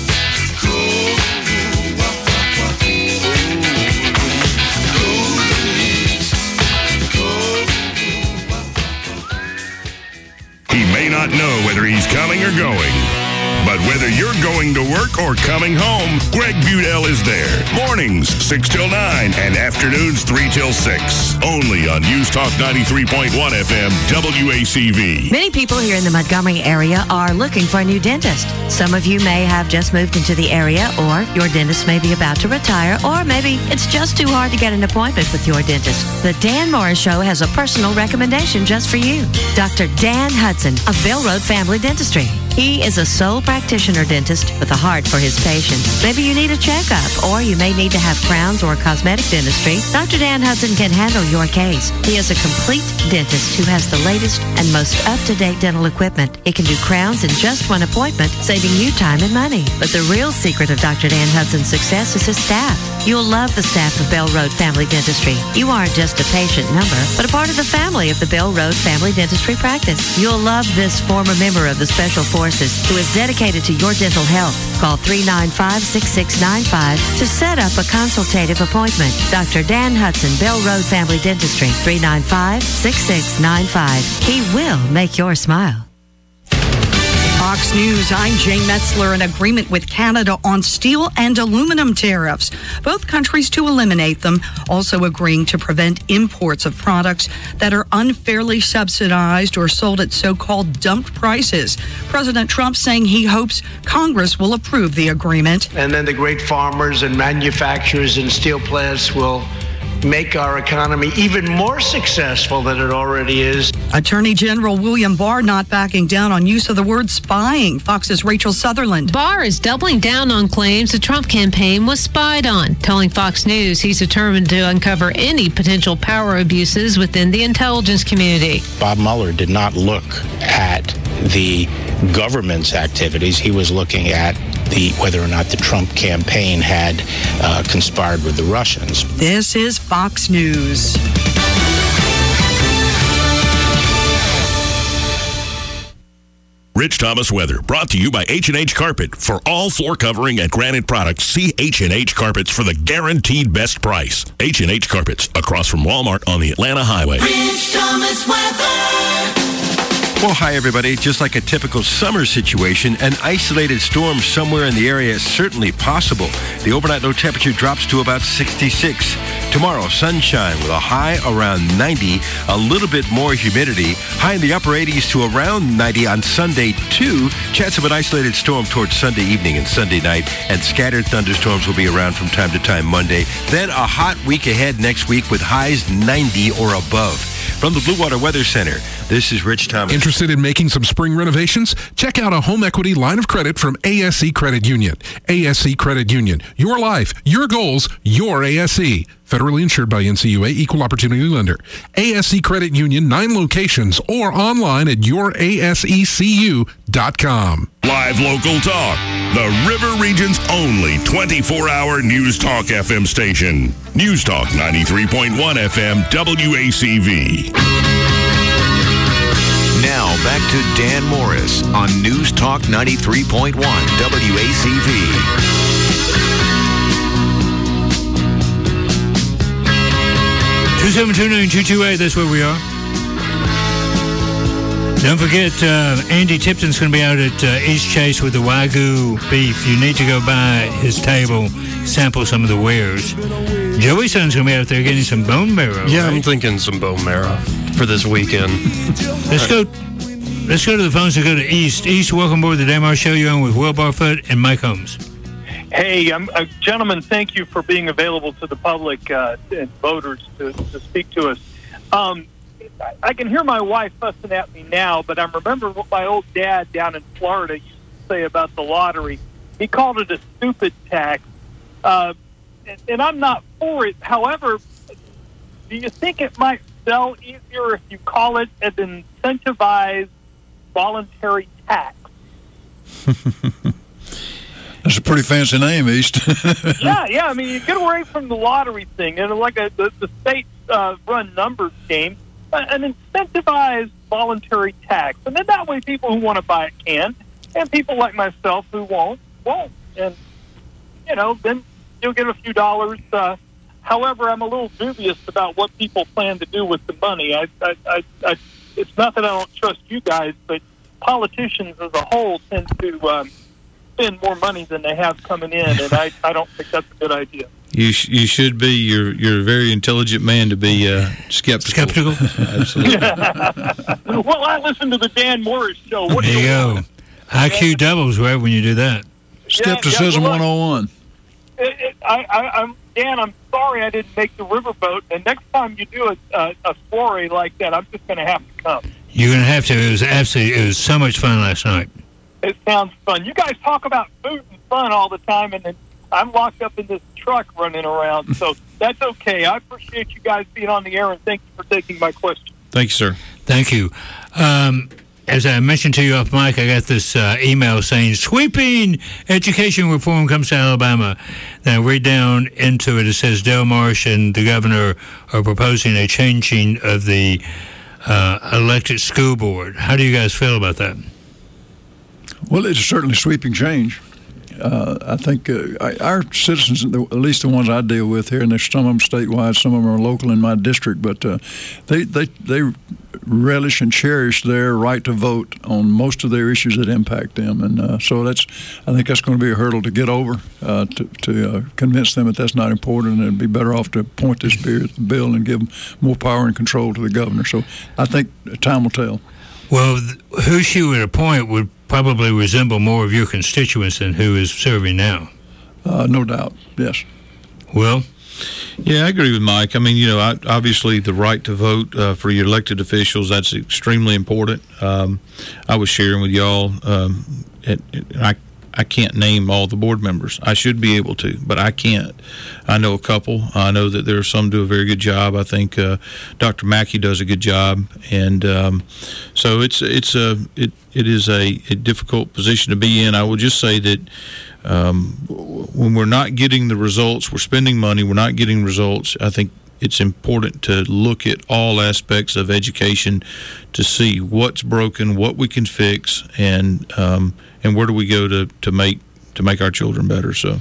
He may not know whether he's coming or going, but whether you're going to work or coming home, Greg Budell is there. Mornings, six till nine, and afternoons, three till six. Only on News Talk ninety-three point one F M, W A C V. Many people here in the Montgomery area are looking for a new dentist. Some of you may have just moved into the area, or your dentist may be about to retire, or maybe it's just too hard to get an appointment with your dentist. The Dan Morris Show has a personal recommendation just for you. Doctor Dan Hudson of Bell Road Family Dentistry. He is a sole practitioner dentist with a heart for his patients. Maybe you need a checkup, or you may need to have crowns or cosmetic dentistry. Doctor Dan Hudson can handle your case. He is a complete dentist who has the latest and most up-to-date dental equipment. He can do crowns in just one appointment, saving you time and money. But the real secret of Doctor Dan Hudson's success is his staff. You'll love the staff of Bell Road Family Dentistry. You aren't just a patient number, but a part of the family of the Bell Road Family Dentistry practice. You'll love this former member of the Special Forces who is dedicated to your dental health. Call three nine five, six six nine five to set up a consultative appointment. Doctor Dan Hudson, Bell Road Family Dentistry, three nine five, six six nine five. He will make your smile. Fox News, I'm Jane Metzler. An agreement with Canada on steel and aluminum tariffs. Both countries to eliminate them, also agreeing to prevent imports of products that are unfairly subsidized or sold at so-called dumped prices. President Trump saying he hopes Congress will approve the agreement. And then the great farmers and manufacturers and steel plants will make our economy even more successful than it already is. Attorney General William Barr not backing down on use of the word spying. Fox's Rachel Sutherland. Barr is doubling down on claims the Trump campaign was spied on, telling Fox News he's determined to uncover any potential power abuses within the intelligence community. Bob Mueller did not look at the government's activities. He was looking at the whether or not the Trump campaign had uh, conspired with the Russians. This is Fox News. Rich Thomas weather, brought to you by H and H Carpet. For all floor covering and granite products, see H and H Carpets for the guaranteed best price. H and H Carpets, across from Walmart on the Atlanta Highway. Rich Thomas weather. Well, hi, everybody. Just like a typical summer situation, an isolated storm somewhere in the area is certainly possible. The overnight low temperature drops to about sixty-six. Tomorrow, sunshine with a high around ninety, a little bit more humidity. High in the upper eighties to around ninety on Sunday, too. Chance of an isolated storm towards Sunday evening and Sunday night, and scattered thunderstorms will be around from time to time Monday. Then a hot week ahead next week with highs ninety or above. From the Blue Water Weather Center, this is Rich Thomas. Interested in making some spring renovations? Check out a home equity line of credit from A S E Credit Union. A S E Credit Union. Your life, your goals, your A S E. Federally insured by N C U A, Equal Opportunity Lender. A S E Credit Union, nine locations, or online at your A S E C U dot com. Live local talk. The River Region's only twenty-four hour News Talk F M station. News Talk ninety-three point one F M, W A C V. Now back to Dan Morris on News Talk ninety-three point one W A C V. two seven two nine two two eight, that's where we are. Don't forget, uh, Andy Tipton's going to be out at uh, East Chase with the Wagyu beef. You need to go by his table, sample some of the wares. Joey Son's going to be out there getting some bone marrow. Yeah, right? I'm thinking some bone marrow for this weekend. Let's go. Let's go to the phones and go to East. East, welcome aboard the Dan Morris Show. You're on with Will Barfoot and Mike Holmes. Hey, um, uh, gentlemen, thank you for being available to the public uh, and voters to, to speak to us. Um, I can hear my wife fussing at me now, but I remember what my old dad down in Florida used to say about the lottery. He called it a stupid tax, uh, and, and I'm not for it. However, do you think it might sell easier if you call it an incentivized voluntary tax? That's a pretty fancy name, East. yeah, yeah. I mean, you get away from the lottery thing and like a, the, the state-run uh, numbers game. An incentivized voluntary tax. And then that way people who want to buy it can, and people like myself who won't, won't. And, you know, then you'll get a few dollars. Uh, however, I'm a little dubious about what people plan to do with the money. I, I, I, I, it's not that I don't trust you guys, but politicians as a whole tend to um, spend more money than they have coming in, and I, I don't think that's a good idea. You sh- you should be. You're you're a very intelligent man to be uh, skeptical. Skeptical? Absolutely. Well, I listen to the Dan Morris Show. What there do you you go. want? I Q doubles, right, when you do that. Skepticism yeah, one oh one. It, it, I, I, I'm Dan. I'm sorry I didn't make the riverboat. And next time you do a a, a soiree like that, I'm just going to have to come. You're going to have to. It was absolutely. It was so much fun last night. It sounds fun. You guys talk about food and fun all the time, and then I'm locked up in this truck running around, so that's okay. I appreciate you guys being on the air, and thank you for taking my question. Thank you, sir. Thank you. Um, as I mentioned to you off mic, I got this uh, email saying, sweeping education reform comes to Alabama. Then I read down into it. It says Del Marsh and the governor are proposing a changing of the uh, elected school board. How do you guys feel about that? Well, it's certainly sweeping change. Uh, I think uh, I, our citizens, at least the ones I deal with here, and there's some of them statewide, some of them are local in my district, but uh, they, they they relish and cherish their right to vote on most of their issues that impact them, and uh, so that's I think that's going to be a hurdle to get over uh, to, to uh, convince them that that's not important, and it'd be better off to appoint this bill and give them more power and control to the governor. So I think time will tell. Well, who she would appoint would probably resemble more of your constituents than who is serving now. Uh, no doubt, yes. Well? Yeah, I agree with Mike. I mean, you know, I, obviously the right to vote uh, for your elected officials, that's extremely important. Um, I was sharing with y'all, um, it, it, I I can't name all the board members. I should be able to, but I can't. I know a couple. I know that there are some do a very good job. I think uh, Doctor Mackey does a good job, and um, so it's it's a it it is a, a difficult position to be in. I will just say that um, when we're not getting the results, we're spending money, we're not getting results. I think it's important to look at all aspects of education to see what's broken, what we can fix, and um, and where do we go to, to make to make our children better. So,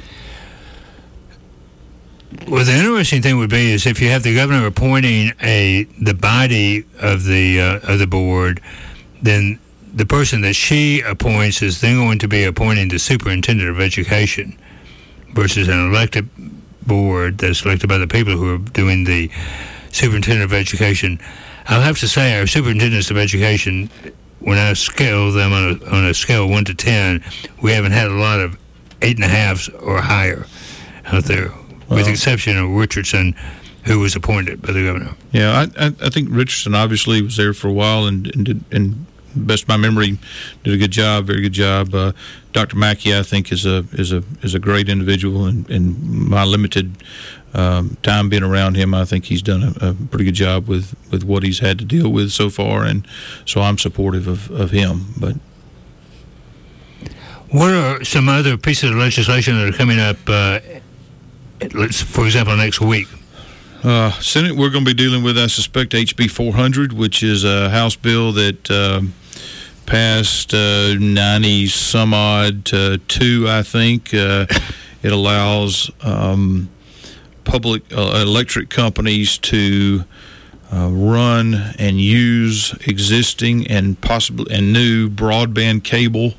well, the interesting thing would be is if you have the governor appointing a the body of the uh, of the board, then the person that she appoints is then going to be appointing the superintendent of education versus an elected board that's elected by the people who are doing the superintendent of education. I'll have to say our superintendents of education, when I scale them on a, on a scale of one to ten, we haven't had a lot of eight and a halves or higher out there, with the exception of Richardson, who was appointed by the governor. Yeah, I, I, I think Richardson obviously was there for a while and and, did, and best of my memory, did a good job, very good job. Uh, Doctor Mackey, I think, is a is a is a great individual, and in my limited um, time being around him, I think he's done a, a pretty good job with, with what he's had to deal with so far, and so I'm supportive of, of him. But what are some other pieces of legislation that are coming up? Uh, let's, for example, next week. Uh, Senate, we're going to be dealing with, I suspect, H B four hundred, which is a House bill that uh, passed uh, ninety some odd to two, I think. Uh, it allows um, public uh, electric companies to uh, run and use existing and possibly and new broadband cable,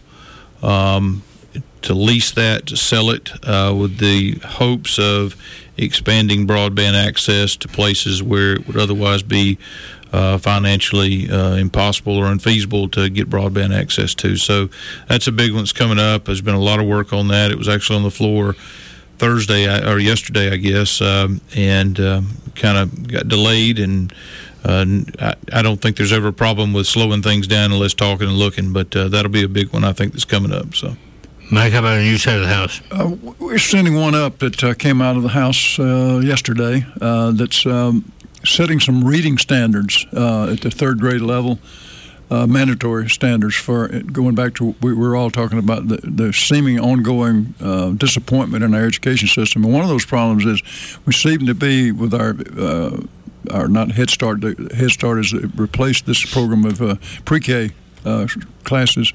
um, to lease that, to sell it, uh, with the hopes of expanding broadband access to places where it would otherwise be uh, financially uh, impossible or unfeasible to get broadband access to. So that's a big one that's coming up. There's been a lot of work on that. It was actually on the floor Thursday or yesterday, I guess, um, and um, kind of got delayed. And uh, I, I don't think there's ever a problem with slowing things down unless talking and looking, but uh, that'll be a big one, I think, that's coming up. So, Mike, how about on your side of the house? Uh, we're sending one up that uh, came out of the House uh, yesterday uh, that's um, setting some reading standards uh, at the third grade level. Uh, mandatory standards for going back to we were all talking about the, the seeming ongoing uh, disappointment in our education system, and one of those problems is we seem to be with our uh, our not Head Start. The Head Start has replaced this program of uh, pre-K uh, classes.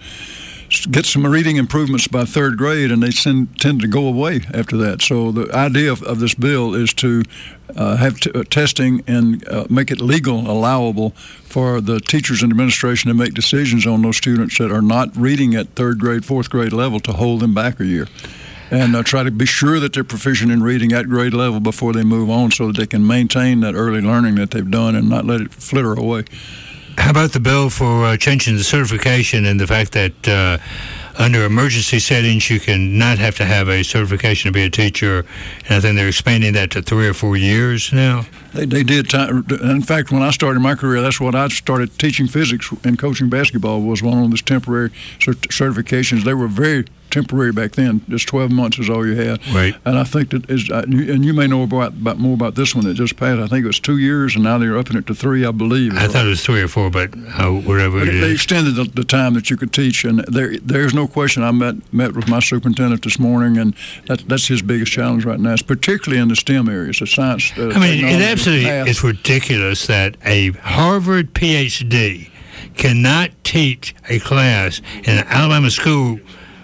Get some reading improvements by third grade, and they tend, tend to go away after that. So the idea of, of this bill is to uh, have t- uh, testing and uh, make it legal, allowable for the teachers and administration to make decisions on those students that are not reading at third grade, fourth grade level, to hold them back a year. And uh, try to be sure that they're proficient in reading at grade level before they move on, so that they can maintain that early learning that they've done and not let it flitter away. How about the bill for uh, changing the certification and the fact that uh, under emergency settings you can not have to have a certification to be a teacher? And I think they're expanding that to three or four years now. They, they did. Time, in fact, when I started my career, that's what I started teaching physics and coaching basketball was one of those temporary cert- certifications. They were very temporary back then. Just twelve months is all you had. Right. And I think that is, and you may know about, about more about this one that just passed. I think it was two years, and now they're upping it to three, I believe. I thought it was three or four, but uh, whatever but it they is. extended the, the time that you could teach, and there, there's no question. I met met with my superintendent this morning, and that, that's his biggest challenge right now. It's particularly in the STEM areas, the science. Uh, I mean, it absolutely math. is ridiculous that a Harvard P H D cannot teach a class in an Alabama school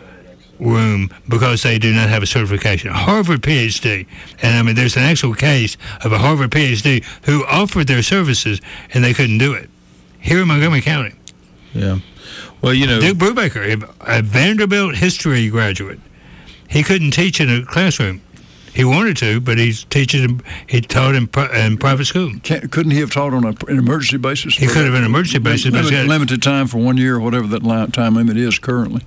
room because they do not have a certification. A Harvard P H D. And I mean, there's an actual case of a Harvard P H D who offered their services and they couldn't do it here in Montgomery County. Yeah. Well, you know, Duke Brubaker, a Vanderbilt history graduate, he couldn't teach in a classroom. He wanted to, but he's teaching. He taught in, in private school. Can't, couldn't he have taught on a, an emergency basis? He could have an emergency basis, limited, but got, limited time for one year or whatever that time limit is currently.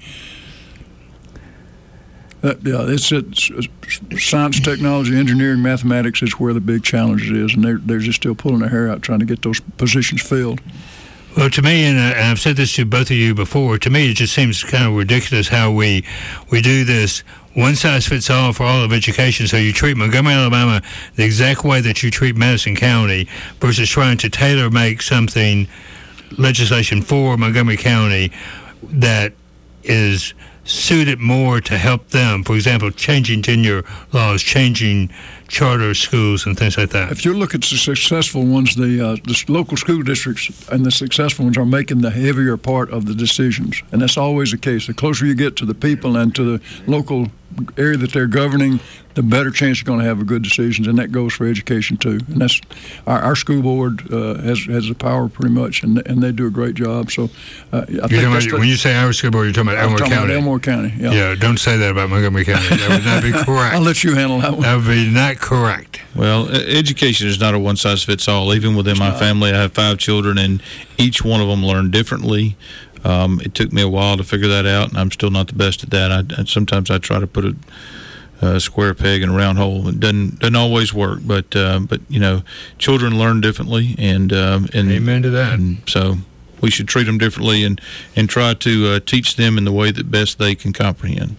Uh, yeah, it's, it's, it's science, technology, engineering, mathematics is where the big challenge is, and they're they're just still pulling their hair out trying to get those positions filled. Well, to me, and, uh, and I've said this to both of you before, to me it just seems kind of ridiculous how we we do this one size fits all for all of education. So you treat Montgomery, Alabama the exact way that you treat Madison County versus trying to tailor make something, legislation for Montgomery County that is suited more to help them. For example, changing tenure laws, changing charter schools and things like that. If you look at the successful ones, the, uh, the local school districts and the successful ones are making the heavier part of the decisions. And that's always the case. The closer you get to the people and to the local area that they're governing, the better chance you're going to have of good decisions, and that goes for education too. And that's our, our school board uh, has has the power pretty much, and and they do a great job. So, uh, I you're think about, the, when you say our school board, you're talking about Elmore talking County. About Elmore County, yeah. Yeah, don't say that about Montgomery County. That would not be correct. I'll let you handle that one. That would be not correct. Well, education is not a one size fits all. Even within my family, I have five children, and each one of them learn differently. Um, it took me a while to figure that out, and I'm still not the best at that. I, I, sometimes I try to put a, a square peg in a round hole. It doesn't doesn't always work, but uh, but you know, children learn differently, and um, and amen to that. And so we should treat them differently, and and try to uh, teach them in the way that best they can comprehend.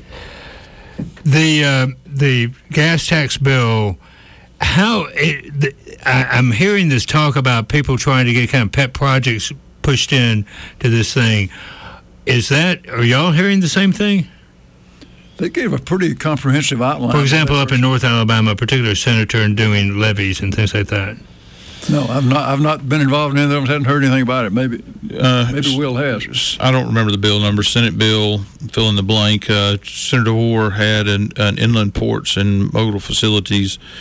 The uh, the gas tax bill. How it, the, I, I'm hearing this talk about people trying to get kind of pet projects pushed in to this thing. Is that, are y'all hearing the same thing? They gave a pretty comprehensive outline. For example, up in North Alabama, a particular senator doing levies and things like that. No, I've not. I've not been involved in any of them. Haven't heard anything about it. Maybe, uh, maybe Will has. I don't remember the bill number. Senate bill, fill in the blank. Uh, Senator Hoare had an, an inland ports and modal facilities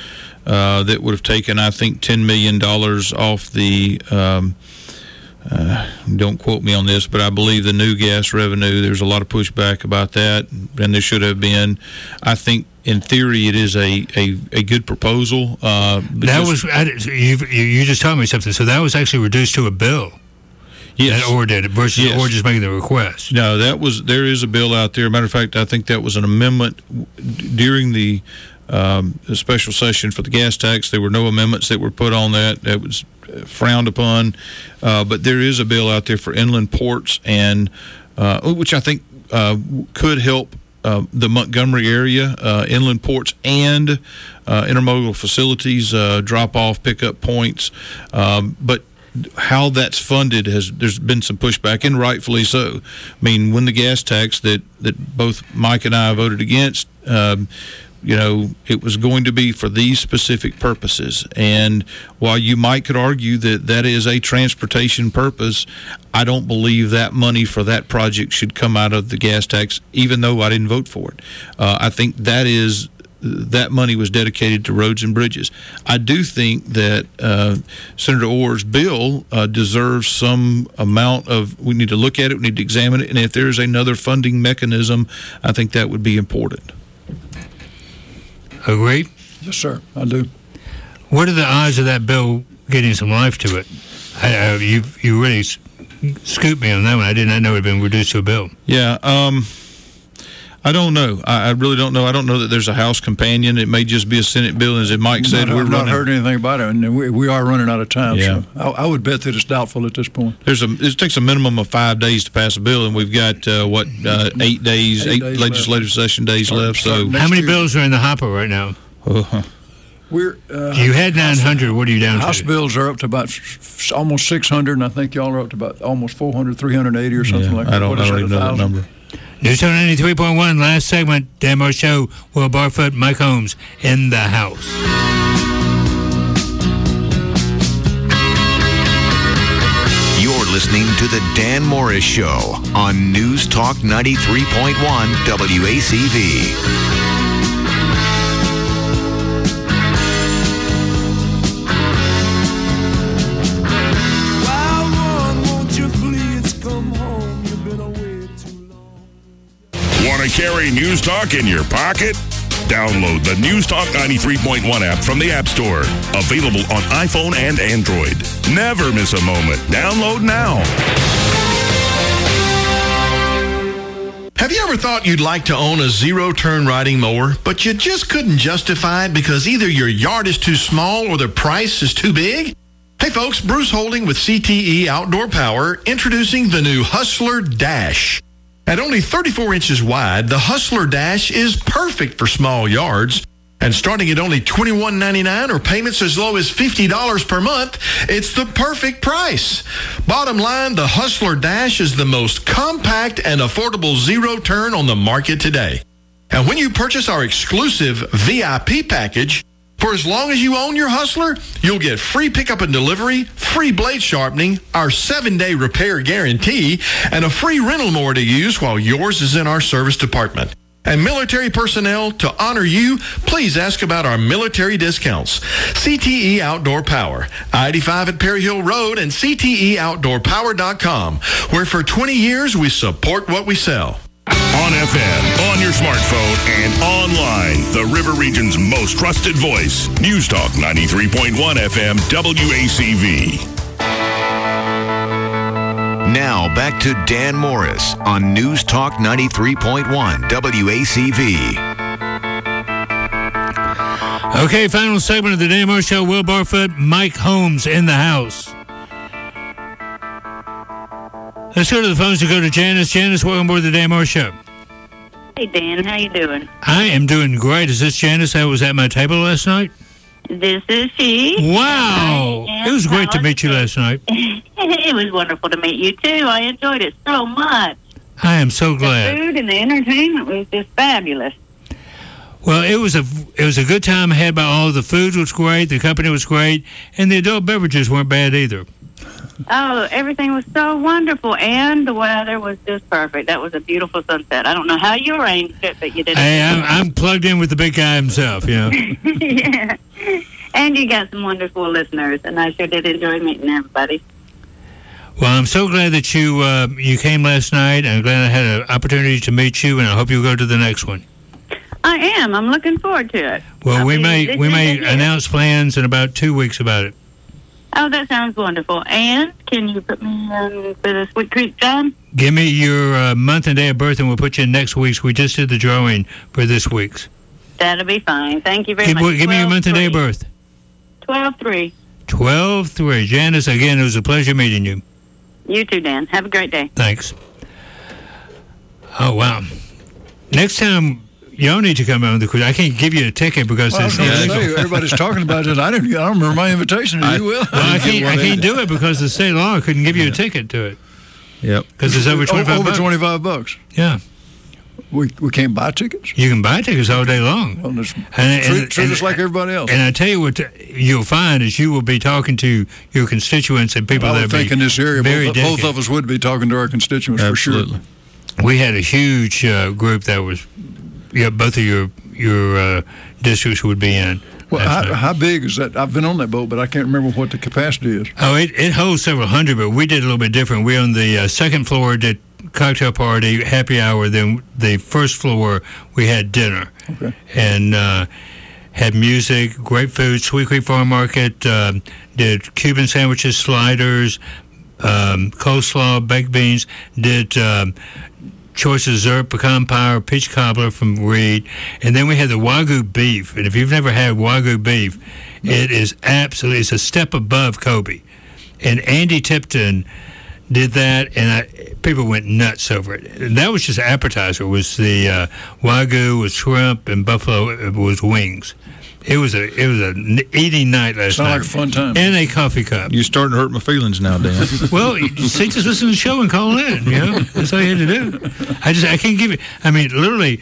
uh, that would have taken, I think, ten million dollars off the. Um, Uh, don't quote me on this, but I believe the new gas revenue, there's a lot of pushback about that, and there should have been. I think, in theory, it is a, a, a good proposal. Uh, that was I, you, you just told me something. So that was actually reduced to a bill. Yes. That or did it versus yes. or just making the request. No, that was there is a bill out there. Matter of fact, I think that was an amendment during the, um, the special session for the gas tax. There were no amendments that were put on that. That was frowned upon, uh, but there is a bill out there for inland ports, and uh, which I think uh, could help uh, the Montgomery area, uh, inland ports, and uh, intermodal facilities, uh, drop off, pickup points. Um, but how that's funded has there's been some pushback, and rightfully so. I mean, when the gas tax that that both Mike and I voted against. Um, You know, it was going to be for these specific purposes. And while you might could argue that that is a transportation purpose, I don't believe that money for that project should come out of the gas tax, even though I didn't vote for it. Uh, I think that is that money was dedicated to roads and bridges. I do think that uh, Senator Orr's bill uh, deserves some amount of, we need to look at it, we need to examine it, and if there's another funding mechanism, I think that would be important. Agree? Yes, sir. I do. What are the odds of that bill getting some life to it? I, I, you you really scooped me on that one. I did not know it had been reduced to a bill. Yeah, um, I don't know. I, I really don't know. I don't know that there's a House companion. It may just be a Senate bill, as Mike said. Not, we're I've not running. heard anything about it, and we, we are running out of time. Yeah. So I, I would bet that it's doubtful at this point. There's a. It takes a minimum of five days to pass a bill, and we've got uh, what uh, eight days, eight, Eight days legislative left. session days Start- left. start So next How many year. bills are in the hopper right now? Uh, We're uh, You had nine hundred. What are you down House to? bills are up to about f- f- almost six hundred, and I think y'all are up to about almost four hundred, three hundred eighty or something yeah, like that. I don't. What I is don't that, even know that one thousand? number. News Talk ninety-three point one, last segment, Dan Moore Show, Will Barfoot, Mike Holmes in the house. You're listening to The Dan Morris Show on News Talk ninety-three point one W A C V. Want to carry News Talk in your pocket? Download the News Talk ninety-three point one app from the App Store. Available on iPhone and Android. Never miss a moment. Download now. Have you ever thought you'd like to own a zero-turn riding mower, but you just couldn't justify it because either your yard is too small or the price is too big? Hey folks, Bruce Holding with C T E Outdoor Power introducing the new Hustler Dash. At only thirty-four inches wide, the Hustler Dash is perfect for small yards. And starting at only twenty-one ninety-nine or payments as low as fifty dollars per month, it's the perfect price. Bottom line, the Hustler Dash is the most compact and affordable zero-turn on the market today. And when you purchase our exclusive V I P package, for as long as you own your Hustler, you'll get free pickup and delivery, free blade sharpening, our seven-day repair guarantee, and a free rental mower to use while yours is in our service department. And military personnel, to honor you, please ask about our military discounts. C T E Outdoor Power, I eighty-five at Perry Hill Road and C T E outdoor power dot com, where for twenty years we support what we sell. On F M, on your smartphone, and online. The River Region's most trusted voice. News Talk ninety-three point one F M W A C V. Now back to Dan Morris on News Talk ninety-three point one W A C V. Okay, final segment of the Dan Moore Show. Will Barfoot, Mike Holmes in the house. Let's go to the phones to go to Janice. Janice, welcome aboard the Dan Moore Show. Hey, Dan. How you doing? I am doing great. Is this Janice that was at my table last night? This is she. Wow. It was great to meet you last night. It was wonderful to meet you, too. I enjoyed it so much. I am so glad. The food and the entertainment was just fabulous. Well, it was a it was a good time had by all. The food was great, the company was great, and the adult beverages weren't bad either. Oh, everything was so wonderful, and the weather was just perfect. That was a beautiful sunset. I don't know how you arranged it, but you did it. Hey, I'm, I'm plugged in with the big guy himself, you know. Yeah. And you got some wonderful listeners, and I sure did enjoy meeting everybody. Well, I'm so glad that you uh, you came last night. I'm glad I had an opportunity to meet you, and I hope you'll go to the next one. I am. I'm looking forward to it. Well, I'll we be may we may listening to you. announce plans in about two weeks about it. Oh, that sounds wonderful. And can you put me in for the Sweet Creek John? Give me your uh, month and day of birth, and we'll put you in next week's. We just did the drawing for this week's. That'll be fine. Thank you very Give, much. give me your month and day of birth. twelve three. twelve three. Janice, again, it was a pleasure meeting you. You too, Dan. Have a great day. Thanks. Oh, wow. Next time, y'all need to come on the cruise. I can't give you a ticket because Well, I it's was gonna illegal. say, everybody's talking about it. I didn't. I don't remember my invitation. You will. Well, I can't, I can't do it because the state law couldn't give you a ticket to it. Yep. Because it's over twenty-five Over bucks. twenty-five bucks. Yeah. We we can't buy tickets. You can buy tickets all day long. Well, just And- treat, and- treat and- us like everybody else. And I tell you what you'll find is you will be talking to your constituents and people I that would be think in this area, very both, both dedicated. of us would be talking to our constituents Absolutely. for sure. We had a huge uh, group that was, yeah, both of your your uh, districts would be in. Well, That's how, right. how big is that? I've been on that boat, but I can't remember what the capacity is. Oh, it, it holds several hundred, but we did a little bit different. We on the uh, second floor did cocktail party, happy hour. Then the first floor we had dinner, okay. and uh, had music, great food. Sweet Creek Farm Market uh, did Cuban sandwiches, sliders, um, coleslaw, baked beans. Did um, choice dessert, pecan pie, peach cobbler from Reed, and then we had the Wagyu beef. And if you've never had Wagyu beef, no. It is absolutely it's a step above Kobe. And Andy Tipton did that, and I, people went nuts over it. And that was just an appetizer. It was the uh, Wagyu with shrimp and buffalo. It was wings. It was a it was an eating night last Sound night. like a fun time. And a coffee cup. You're starting to hurt my feelings now, Dan. Well, see, just listen to the show and call in. You know, that's all you had to do. I just I can't give it. I mean, literally,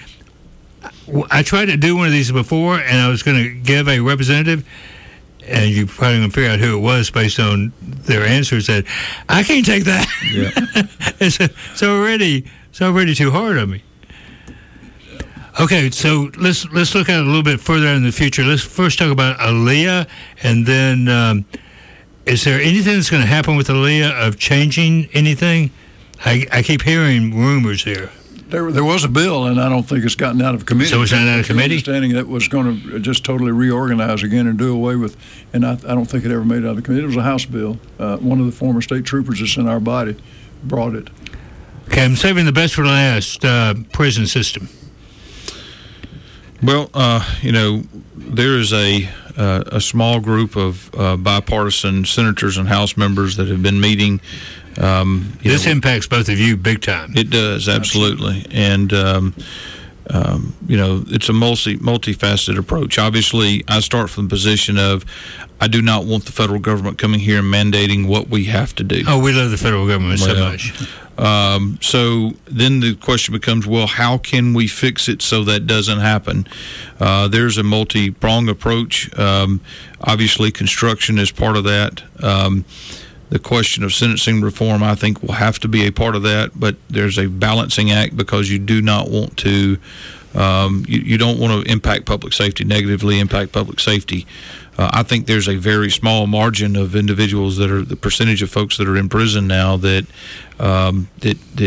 I tried to do one of these before, and I was going to give a representative. And you probably going to figure out who it was based on their answers. That I can't take that. Yeah. it's, it's already it's already too hard on me. Okay, so let's let's look at it a little bit further in the future. Let's first talk about Aaliyah, and then um, is there anything that's going to happen with Aaliyah of changing anything? I, I keep hearing rumors here. There, there was a bill, and I don't think it's gotten out of committee. So it's not out of committee? Understanding that was going to just totally reorganize again and do away with, and I, I don't think it ever made it out of the committee. It was a House bill. Uh, one of the former state troopers that's in our body brought it. Okay, I'm saving the best for last. Uh, prison system. Well, uh, you know, there is a uh, a small group of uh, bipartisan senators and House members that have been meeting. Um, this know, impacts both of you big time. It does, absolutely. absolutely. And, um, um, you know, it's a multi, multifaceted approach. Obviously, I start from the position of I do not want the federal government coming here and mandating what we have to do. Oh, we love the federal government well, so much. Um, so then the question becomes, well, how can we fix it so that doesn't happen? Uh, there's a multi-pronged approach. Um, obviously, construction is part of that. Um, the question of sentencing reform, I think, will have to be a part of that, but there's a balancing act because you do not want to, um, you, you don't want to impact public safety, negatively impact public safety. Uh, I think there's a very small margin of individuals that are the percentage of folks that are in prison now that um, that that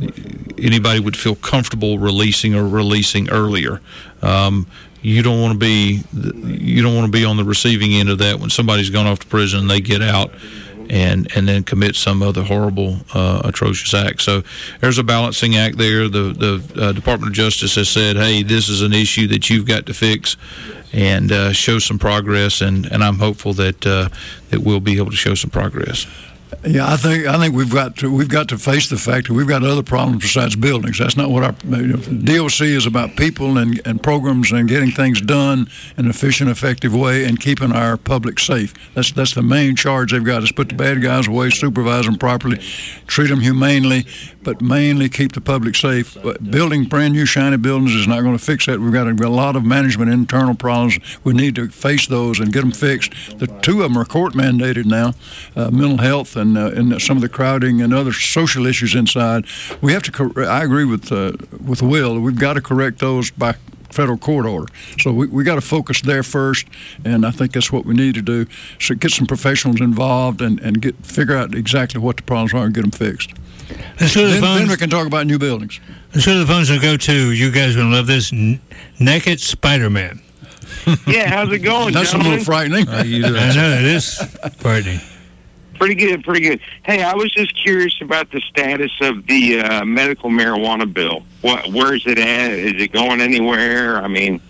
anybody would feel comfortable releasing or releasing earlier. Um, you don't want to be you don't want to be on the receiving end of that when somebody's gone off to prison and they get out and and then commit some other horrible, uh, atrocious act. So there's a balancing act there. The the uh, Department of Justice has said, hey, this is an issue that you've got to fix and uh, show some progress, and, and I'm hopeful that uh, that we'll be able to show some progress. Yeah, I think I think we've got to we've got to face the fact that we've got other problems besides buildings. That's not what our you know, D O C is about. People and, and programs and getting things done in an efficient, effective way and keeping our public safe. That's that's the main charge they've got is put the bad guys away, supervise them properly, treat them humanely, but mainly keep the public safe. But building brand new shiny buildings is not going to fix that. We've got a, a lot of management internal problems. We need to face those and get them fixed. The two of them are court mandated now, uh, mental health and uh, and some of the crowding and other social issues inside. We have to. Cor- I agree with uh, with Will. We've got to correct those by federal court order. So we, we got to focus there first, and I think that's what we need to do. So get some professionals involved and, and get figure out exactly what the problems are and get them fixed. Let's go to the then, phones. then we can talk about new buildings. Let's go to the phones and go to, you guys are going to love this, N- Naked Spider-Man. Yeah, how's it going, That's gentlemen? a little frightening. I know, it is frightening. Pretty good, pretty good. Hey, I was just curious about the status of the uh, medical marijuana bill. What, where's it at? Is it going anywhere? I mean,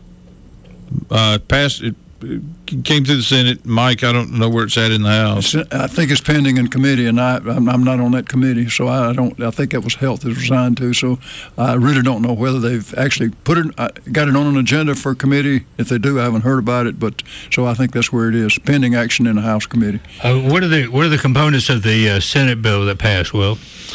Uh, passed. It, it came through the Senate. Mike, I don't know where it's at in the House. I think it's pending in committee, and I, I'm, I'm not on that committee, so I don't. I think that was Health is resigned to. So I really don't know whether they've actually put it, uh, got it on an agenda for committee. If they do, I haven't heard about it. But so I think that's where it is, pending action in the House committee. Uh, what are the what are the components of the uh, Senate bill that passed, Will?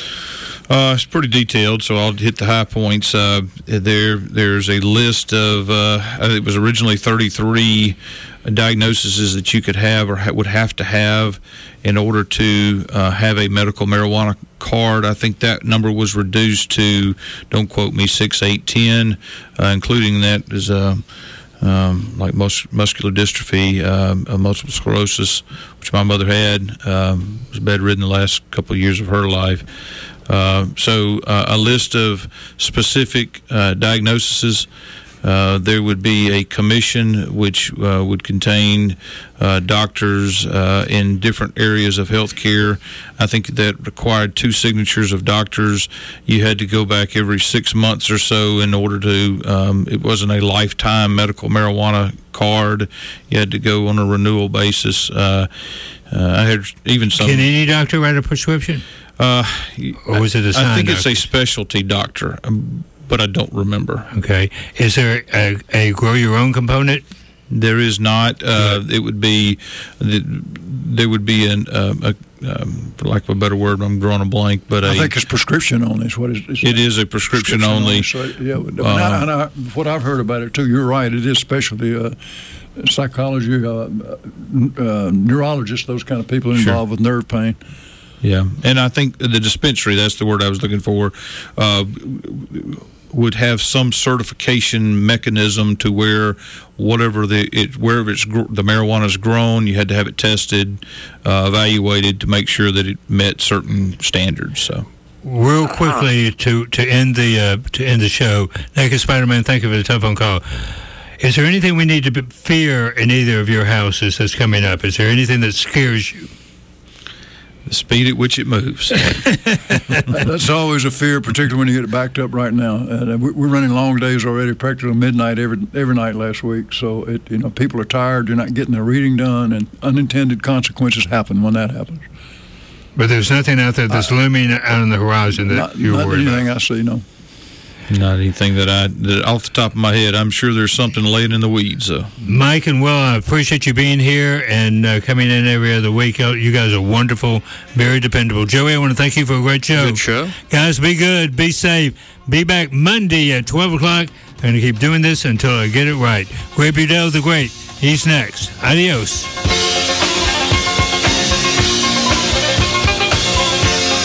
Uh, it's pretty detailed, so I'll hit the high points. Uh, there, there's a list of. Uh, it was originally thirty-three diagnoses that you could have or ha- would have to have in order to uh, have a medical marijuana card. I think that number was reduced to, don't quote me, six, eight, ten, uh, including that is uh, um, like mus- muscular dystrophy, um, uh, multiple sclerosis, which my mother had. Um, was bedridden the last couple of years of her life. Uh, so uh, a list of specific uh, diagnoses. Uh, there would be a commission which uh, would contain uh, doctors uh, in different areas of healthcare. I think that required two signatures of doctors. You had to go back every six months or so in order to, um, it wasn't a lifetime medical marijuana card. You had to go on a renewal basis. Uh, uh, I had even some. Can any doctor write a prescription? Uh, or was it a I think doctor? it's a specialty doctor, um, but I don't remember. Okay. Is there a, a grow your own component? There is not. Uh, it would be, there would be an, uh, a, um, for lack of a better word, I'm drawing a blank, but I a, think it's prescription only. Is what is, is it is a prescription, prescription only. So, yeah, and Uh, I, and I, what I've heard about it too, you're right. It is specialty. Uh, psychology, uh, uh, neurologists, those kind of people involved with nerve pain. Yeah, and I think the dispensary, that's the word I was looking for, uh, would have some certification mechanism to where whatever the it wherever it's gr- the marijuana is grown, you had to have it tested, uh, evaluated to make sure that it met certain standards. So, real quickly to to end the uh, to end the show, Naked Spider-Man, thank you for the telephone call. Is there anything we need to be- fear in either of your houses that's coming up? Is there anything that scares you? the speed at which it moves. That's always a fear, particularly when you get it backed up right now. Uh, we're running long days already, practically midnight every every night last week. So it, you know, people are tired. You're not getting their reading done, and unintended consequences happen when that happens. But there's nothing out there that's uh, looming out on the horizon that not, you're not worried anything about. I see, no. Not anything that I, that off the top of my head, I'm sure there's something laying in the weeds. So. Mike and Will, I appreciate you being here and uh, coming in every other week. You guys are wonderful, very dependable. Joey, I want to thank you for a great show. Good show. Guys, be good, be safe. Be back Monday at twelve o'clock. I'm going to keep doing this until I get it right. Greg Budell the Great, he's next. Adios.